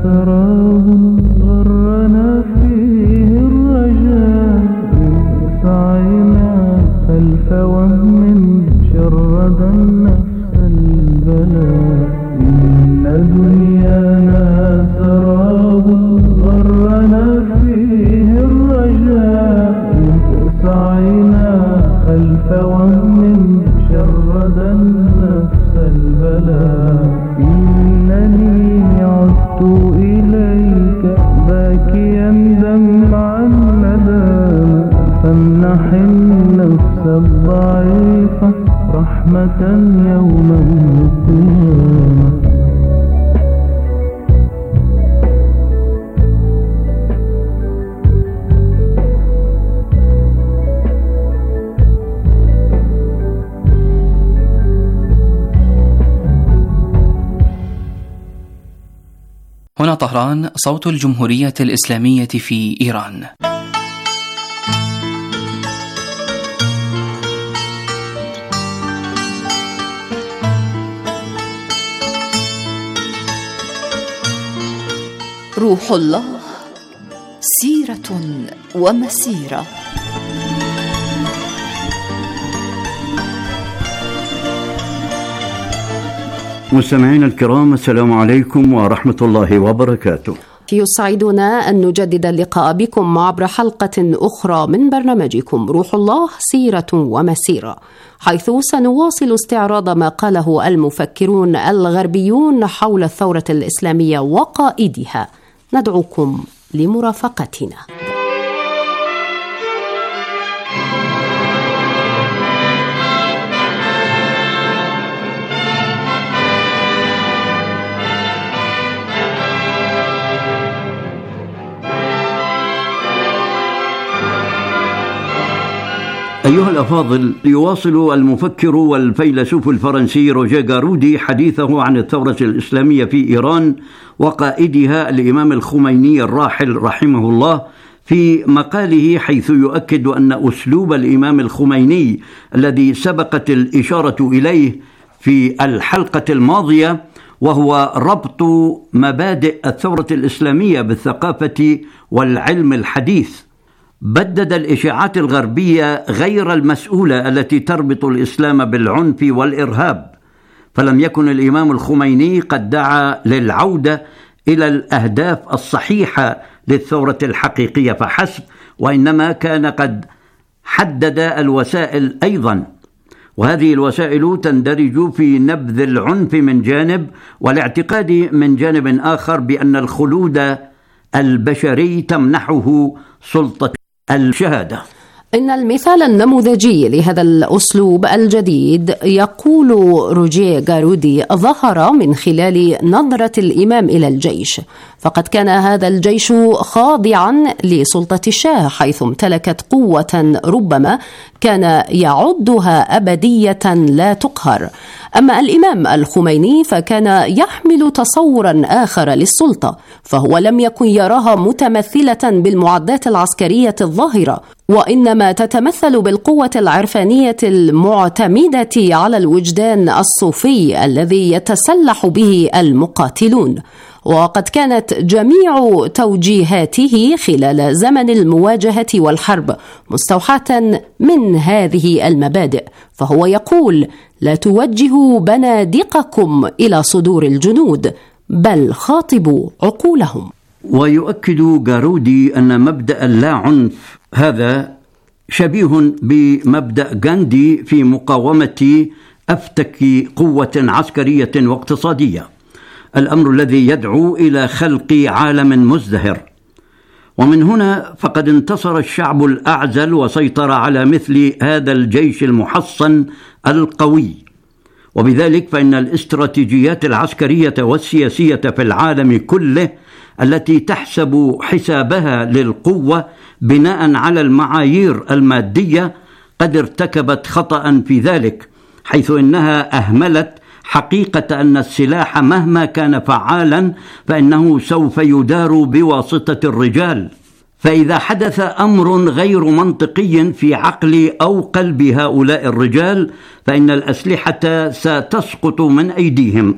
سراب غرنا فيه الرجاء سعينا خلف وهم شرد النفس البلاء إن دنيانا سراب غرنا فيه الرجاء سعينا خلف وهم شرد النفس البلاء إنني عدت إليك باكيا دمعا نداما فامنح النفس الضعيفة رحمة يوم القيامة. هنا طهران، صوت الجمهورية الإسلامية في إيران. روح الله سيرة ومسيرة. مستمعينا الكرام، السلام عليكم ورحمة الله وبركاته. يسعدنا أن نجدد اللقاء بكم عبر حلقة أخرى من برنامجكم روح الله سيرة ومسيرة، حيث سنواصل استعراض ما قاله المفكرون الغربيون حول الثورة الإسلامية وقائدها. ندعوكم لمرافقتنا. أيها الأفاضل، يواصل المفكر والفيلسوف الفرنسي روجيه غارودي حديثه عن الثورة الإسلامية في إيران وقائدها الإمام الخميني الراحل رحمه الله في مقاله، حيث يؤكد أن أسلوب الإمام الخميني الذي سبقت الإشارة إليه في الحلقة الماضية، وهو ربط مبادئ الثورة الإسلامية بالثقافة والعلم الحديث، بدد الإشاعات الغربية غير المسؤولة التي تربط الإسلام بالعنف والإرهاب، فلم يكن الإمام الخميني قد دعا للعودة إلى الأهداف الصحيحة للثورة الحقيقية فحسب، وإنما كان قد حدد الوسائل أيضا، وهذه الوسائل تندرج في نبذ العنف من جانب، والاعتقاد من جانب آخر بأن الخلود البشري تمنحه سلطة الشهادة. إن المثال النموذجي لهذا الأسلوب الجديد، يقول روجيه غارودي، ظهر من خلال نظرة الإمام إلى الجيش، فقد كان هذا الجيش خاضعا لسلطة الشاه، حيث امتلكت قوة ربما كان يعدها أبدية لا تقهر. أما الإمام الخميني فكان يحمل تصورا آخر للسلطة، فهو لم يكن يراها متمثلة بالمعدات العسكرية الظاهرة، وإنما تتمثل بالقوة العرفانية المعتمدة على الوجدان الصوفي الذي يتسلح به المقاتلون. وقد كانت جميع توجيهاته خلال زمن المواجهة والحرب مستوحاة من هذه المبادئ، فهو يقول: لا توجهوا بنادقكم إلى صدور الجنود، بل خاطبوا عقولهم. ويؤكد غارودي أن مبدأ اللا عنف هذا شبيه بمبدأ غاندي في مقاومة أفتك قوة عسكرية واقتصادية، الأمر الذي يدعو إلى خلق عالم مزدهر. ومن هنا فقد انتصر الشعب الأعزل وسيطر على مثل هذا الجيش المحصن القوي، وبذلك فإن الاستراتيجيات العسكرية والسياسية في العالم كله التي تحسب حسابها للقوة بناء على المعايير المادية قد ارتكبت خطأ في ذلك، حيث إنها أهملت حقيقة أن السلاح مهما كان فعالا فإنه سوف يدار بواسطة الرجال. فإذا حدث أمر غير منطقي في عقل أو قلب هؤلاء الرجال فإن الأسلحة ستسقط من أيديهم،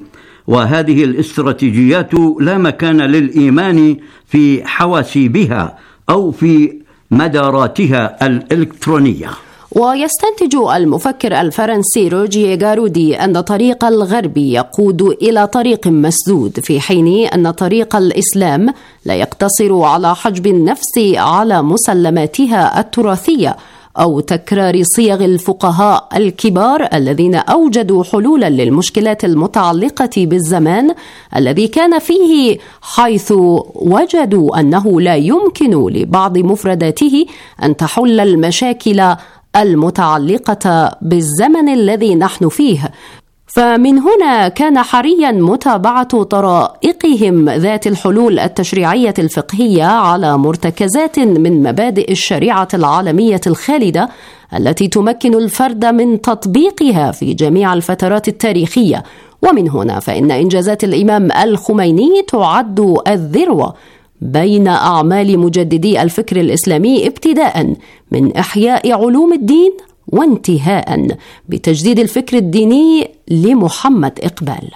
وهذه الاستراتيجيات لا مكان للإيمان في حواسيبها أو في مداراتها الإلكترونية. ويستنتج المفكر الفرنسي روجيه غارودي أن طريق الغرب يقود إلى طريق مسدود، في حين أن طريق الإسلام لا يقتصر على حجب النفس على مسلماتها التراثية أو تكرار صيغ الفقهاء الكبار الذين أوجدوا حلولا للمشكلات المتعلقة بالزمان الذي كان فيه، حيث وجدوا أنه لا يمكن لبعض مفرداته أن تحل المشاكل المتعلقة بالزمن الذي نحن فيه. فمن هنا كان حريا متابعة طرائقهم ذات الحلول التشريعية الفقهية على مرتكزات من مبادئ الشريعة العالمية الخالدة التي تمكن الفرد من تطبيقها في جميع الفترات التاريخية. ومن هنا فإن إنجازات الإمام الخميني تعد الذروة بين أعمال مجددي الفكر الإسلامي، ابتداء من إحياء علوم الدين وانتهاء بتجديد الفكر الديني لمحمد إقبال.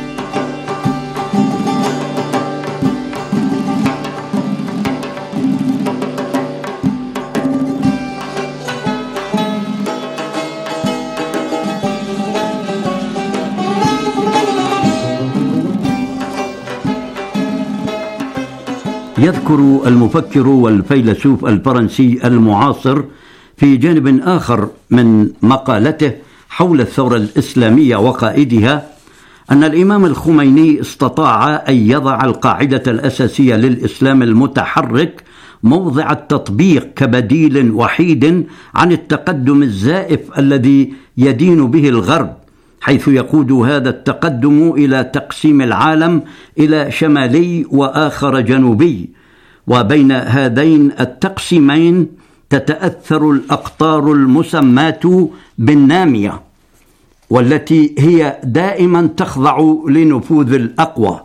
يذكر المفكر والفيلسوف الفرنسي المعاصر في جانب آخر من مقالته حول الثورة الإسلامية وقائدها أن الإمام الخميني استطاع أن يضع القاعدة الأساسية للإسلام المتحرك موضع التطبيق كبديل وحيد عن التقدم الزائف الذي يدين به الغرب، حيث يقود هذا التقدم إلى تقسيم العالم إلى شمالي وآخر جنوبي، وبين هذين التقسيمين تتأثر الأقطار المسماة بالنامية، والتي هي دائما تخضع لنفوذ الأقوى،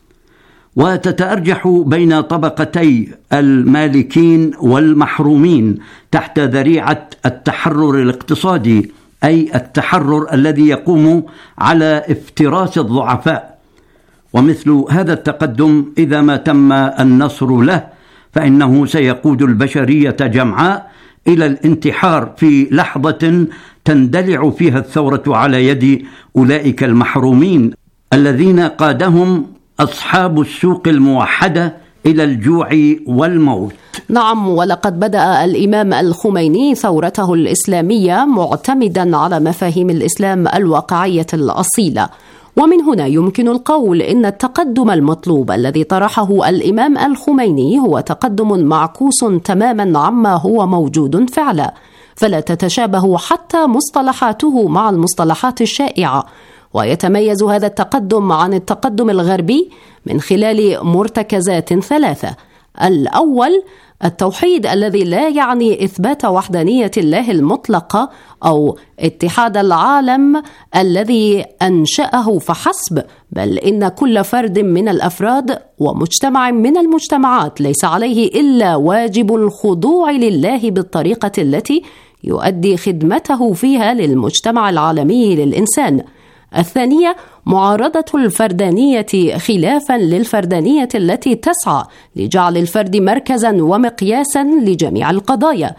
وتتأرجح بين طبقتي المالكين والمحرومين تحت ذريعة التحرر الاقتصادي، أي التحرر الذي يقوم على افتراس الضعفاء. ومثل هذا التقدم إذا ما تم النصر له فإنه سيقود البشرية جمعاء إلى الانتحار في لحظة تندلع فيها الثورة على يد أولئك المحرومين الذين قادهم أصحاب السوق الموحدة إلى الجوع والموت. نعم، ولقد بدأ الإمام الخميني ثورته الإسلامية معتمدا على مفاهيم الإسلام الواقعية الأصيلة، ومن هنا يمكن القول إن التقدم المطلوب الذي طرحه الإمام الخميني هو تقدم معكوس تماما عما هو موجود فعلا، فلا تتشابه حتى مصطلحاته مع المصطلحات الشائعة. ويتميز هذا التقدم عن التقدم الغربي من خلال مرتكزات ثلاثة. الأول التوحيد الذي لا يعني إثبات وحدانية الله المطلقة أو اتحاد العالم الذي أنشأه فحسب، بل إن كل فرد من الأفراد ومجتمع من المجتمعات ليس عليه إلا واجب الخضوع لله بالطريقة التي يؤدي خدمته فيها للمجتمع العالمي للإنسان. الثانية معارضة الفردانية خلافا للفردانية التي تسعى لجعل الفرد مركزا ومقياسا لجميع القضايا،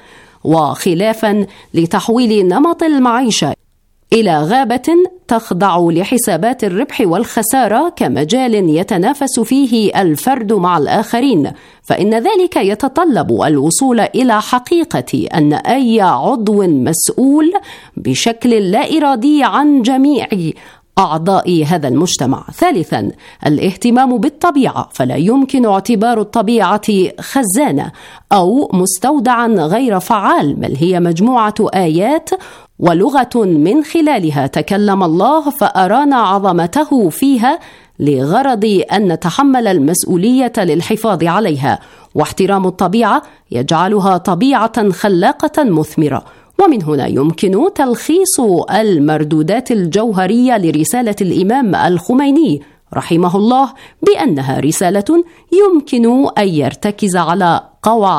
وخلافا لتحويل نمط المعيشة إلى غابة تخضع لحسابات الربح والخسارة كمجال يتنافس فيه الفرد مع الآخرين، فإن ذلك يتطلب الوصول إلى حقيقة أن أي عضو مسؤول بشكل لا إرادي عن جميع أعضاء هذا المجتمع. ثالثا الاهتمام بالطبيعة، فلا يمكن اعتبار الطبيعة خزانة أو مستودعا غير فعال، بل هي مجموعة آيات ولغة من خلالها تكلم الله فأرانا عظمته فيها لغرض أن نتحمل المسؤولية للحفاظ عليها، واحترام الطبيعة يجعلها طبيعة خلاقة مثمرة. ومن هنا يمكن تلخيص المردودات الجوهرية لرسالة الإمام الخميني رحمه الله بأنها رسالة يمكن أن يرتكز على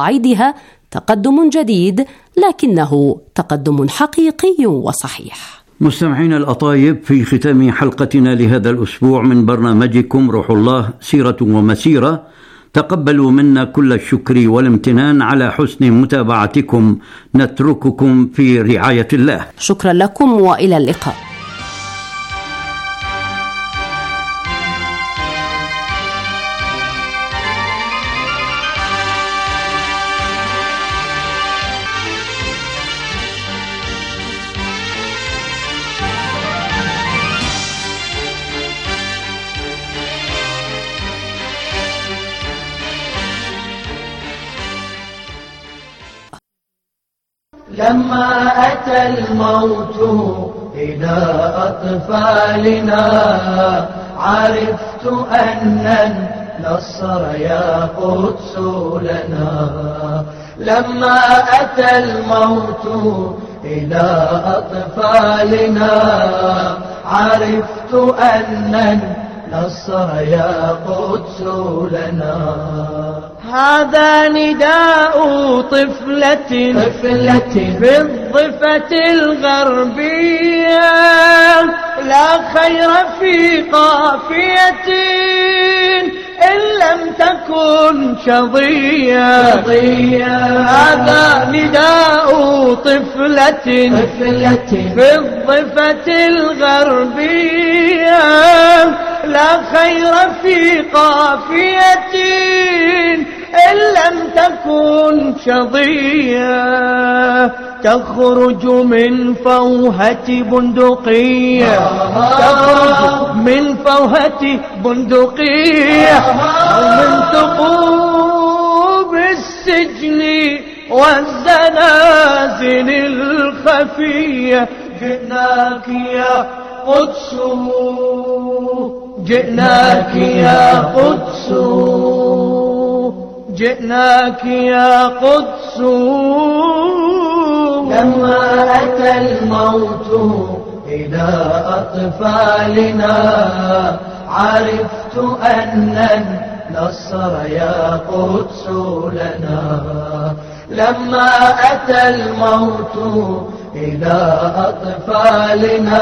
قواعدها تقدم جديد، لكنه تقدم حقيقي وصحيح. مستمعينا الأطايب، في ختام حلقتنا لهذا الأسبوع من برنامجكم روح الله سيرة ومسيرة، تقبلوا منا كل الشكر والامتنان على حسن متابعتكم. نترككم في رعاية الله. شكرا لكم وإلى اللقاء. لما أتى الموت إلى أطفالنا عرفت أن النصر يا قدس لنا. لما أتى الموت إلى أطفالنا عرفت أن النصر يا قدس لنا. هذا نداء طفلة في الضفة الغربية، لا خير في قافية إن لم تكن شظية. هذا نداء طفلة في الضفة الغربية، لا خير في قافية إن لم تكن شظية. تخرج من فوهة بندقية، تخرج من فوهة بندقية، ومن ثقوب السجن والزنازل الخفية. جئناك يا قدس، جئناك يا قدس، جئناك يا قدس. لما أتى الموت إلى أطفالنا عرفت أن النصر يا قدس لنا. لما أتى الموت إلى أطفالنا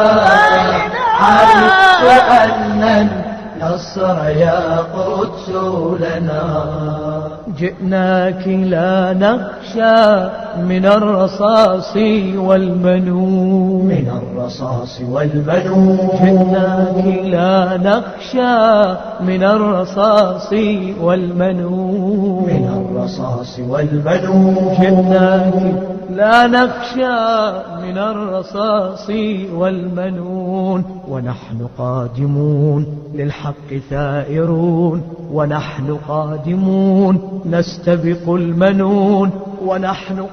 عرفت أن النصر يا قدس لنا. جئناك لا نخشى من الرصاص والمنون، من الرصاص والمنون. جئناك لا نخشى من الرصاص والمنون، من الرصاص والمنون. جئناك لا نخشى من الرصاص والمنون. ونحن قادمون للحق ثائرون، ونحن قادمون نستبق المنون. ونحن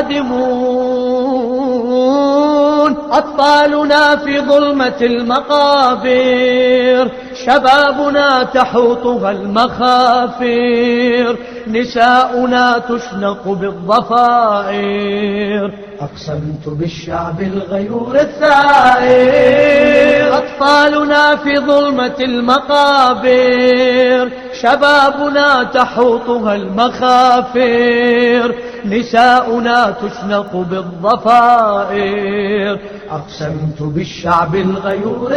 قادمون أطفالنا في ظلمة المقابر، شبابنا تحوطها المخافر، نساؤنا تشنق بالضفائر. أقسمت بالشعب الغيور الثائر. أطفالنا في ظلمة المقابر، شبابنا تحوطها المخافر، نساؤنا تشنق بالضفائر. أقسمت بالشعب الغيور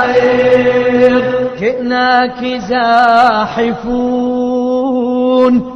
الثائر. جئناك زاحفون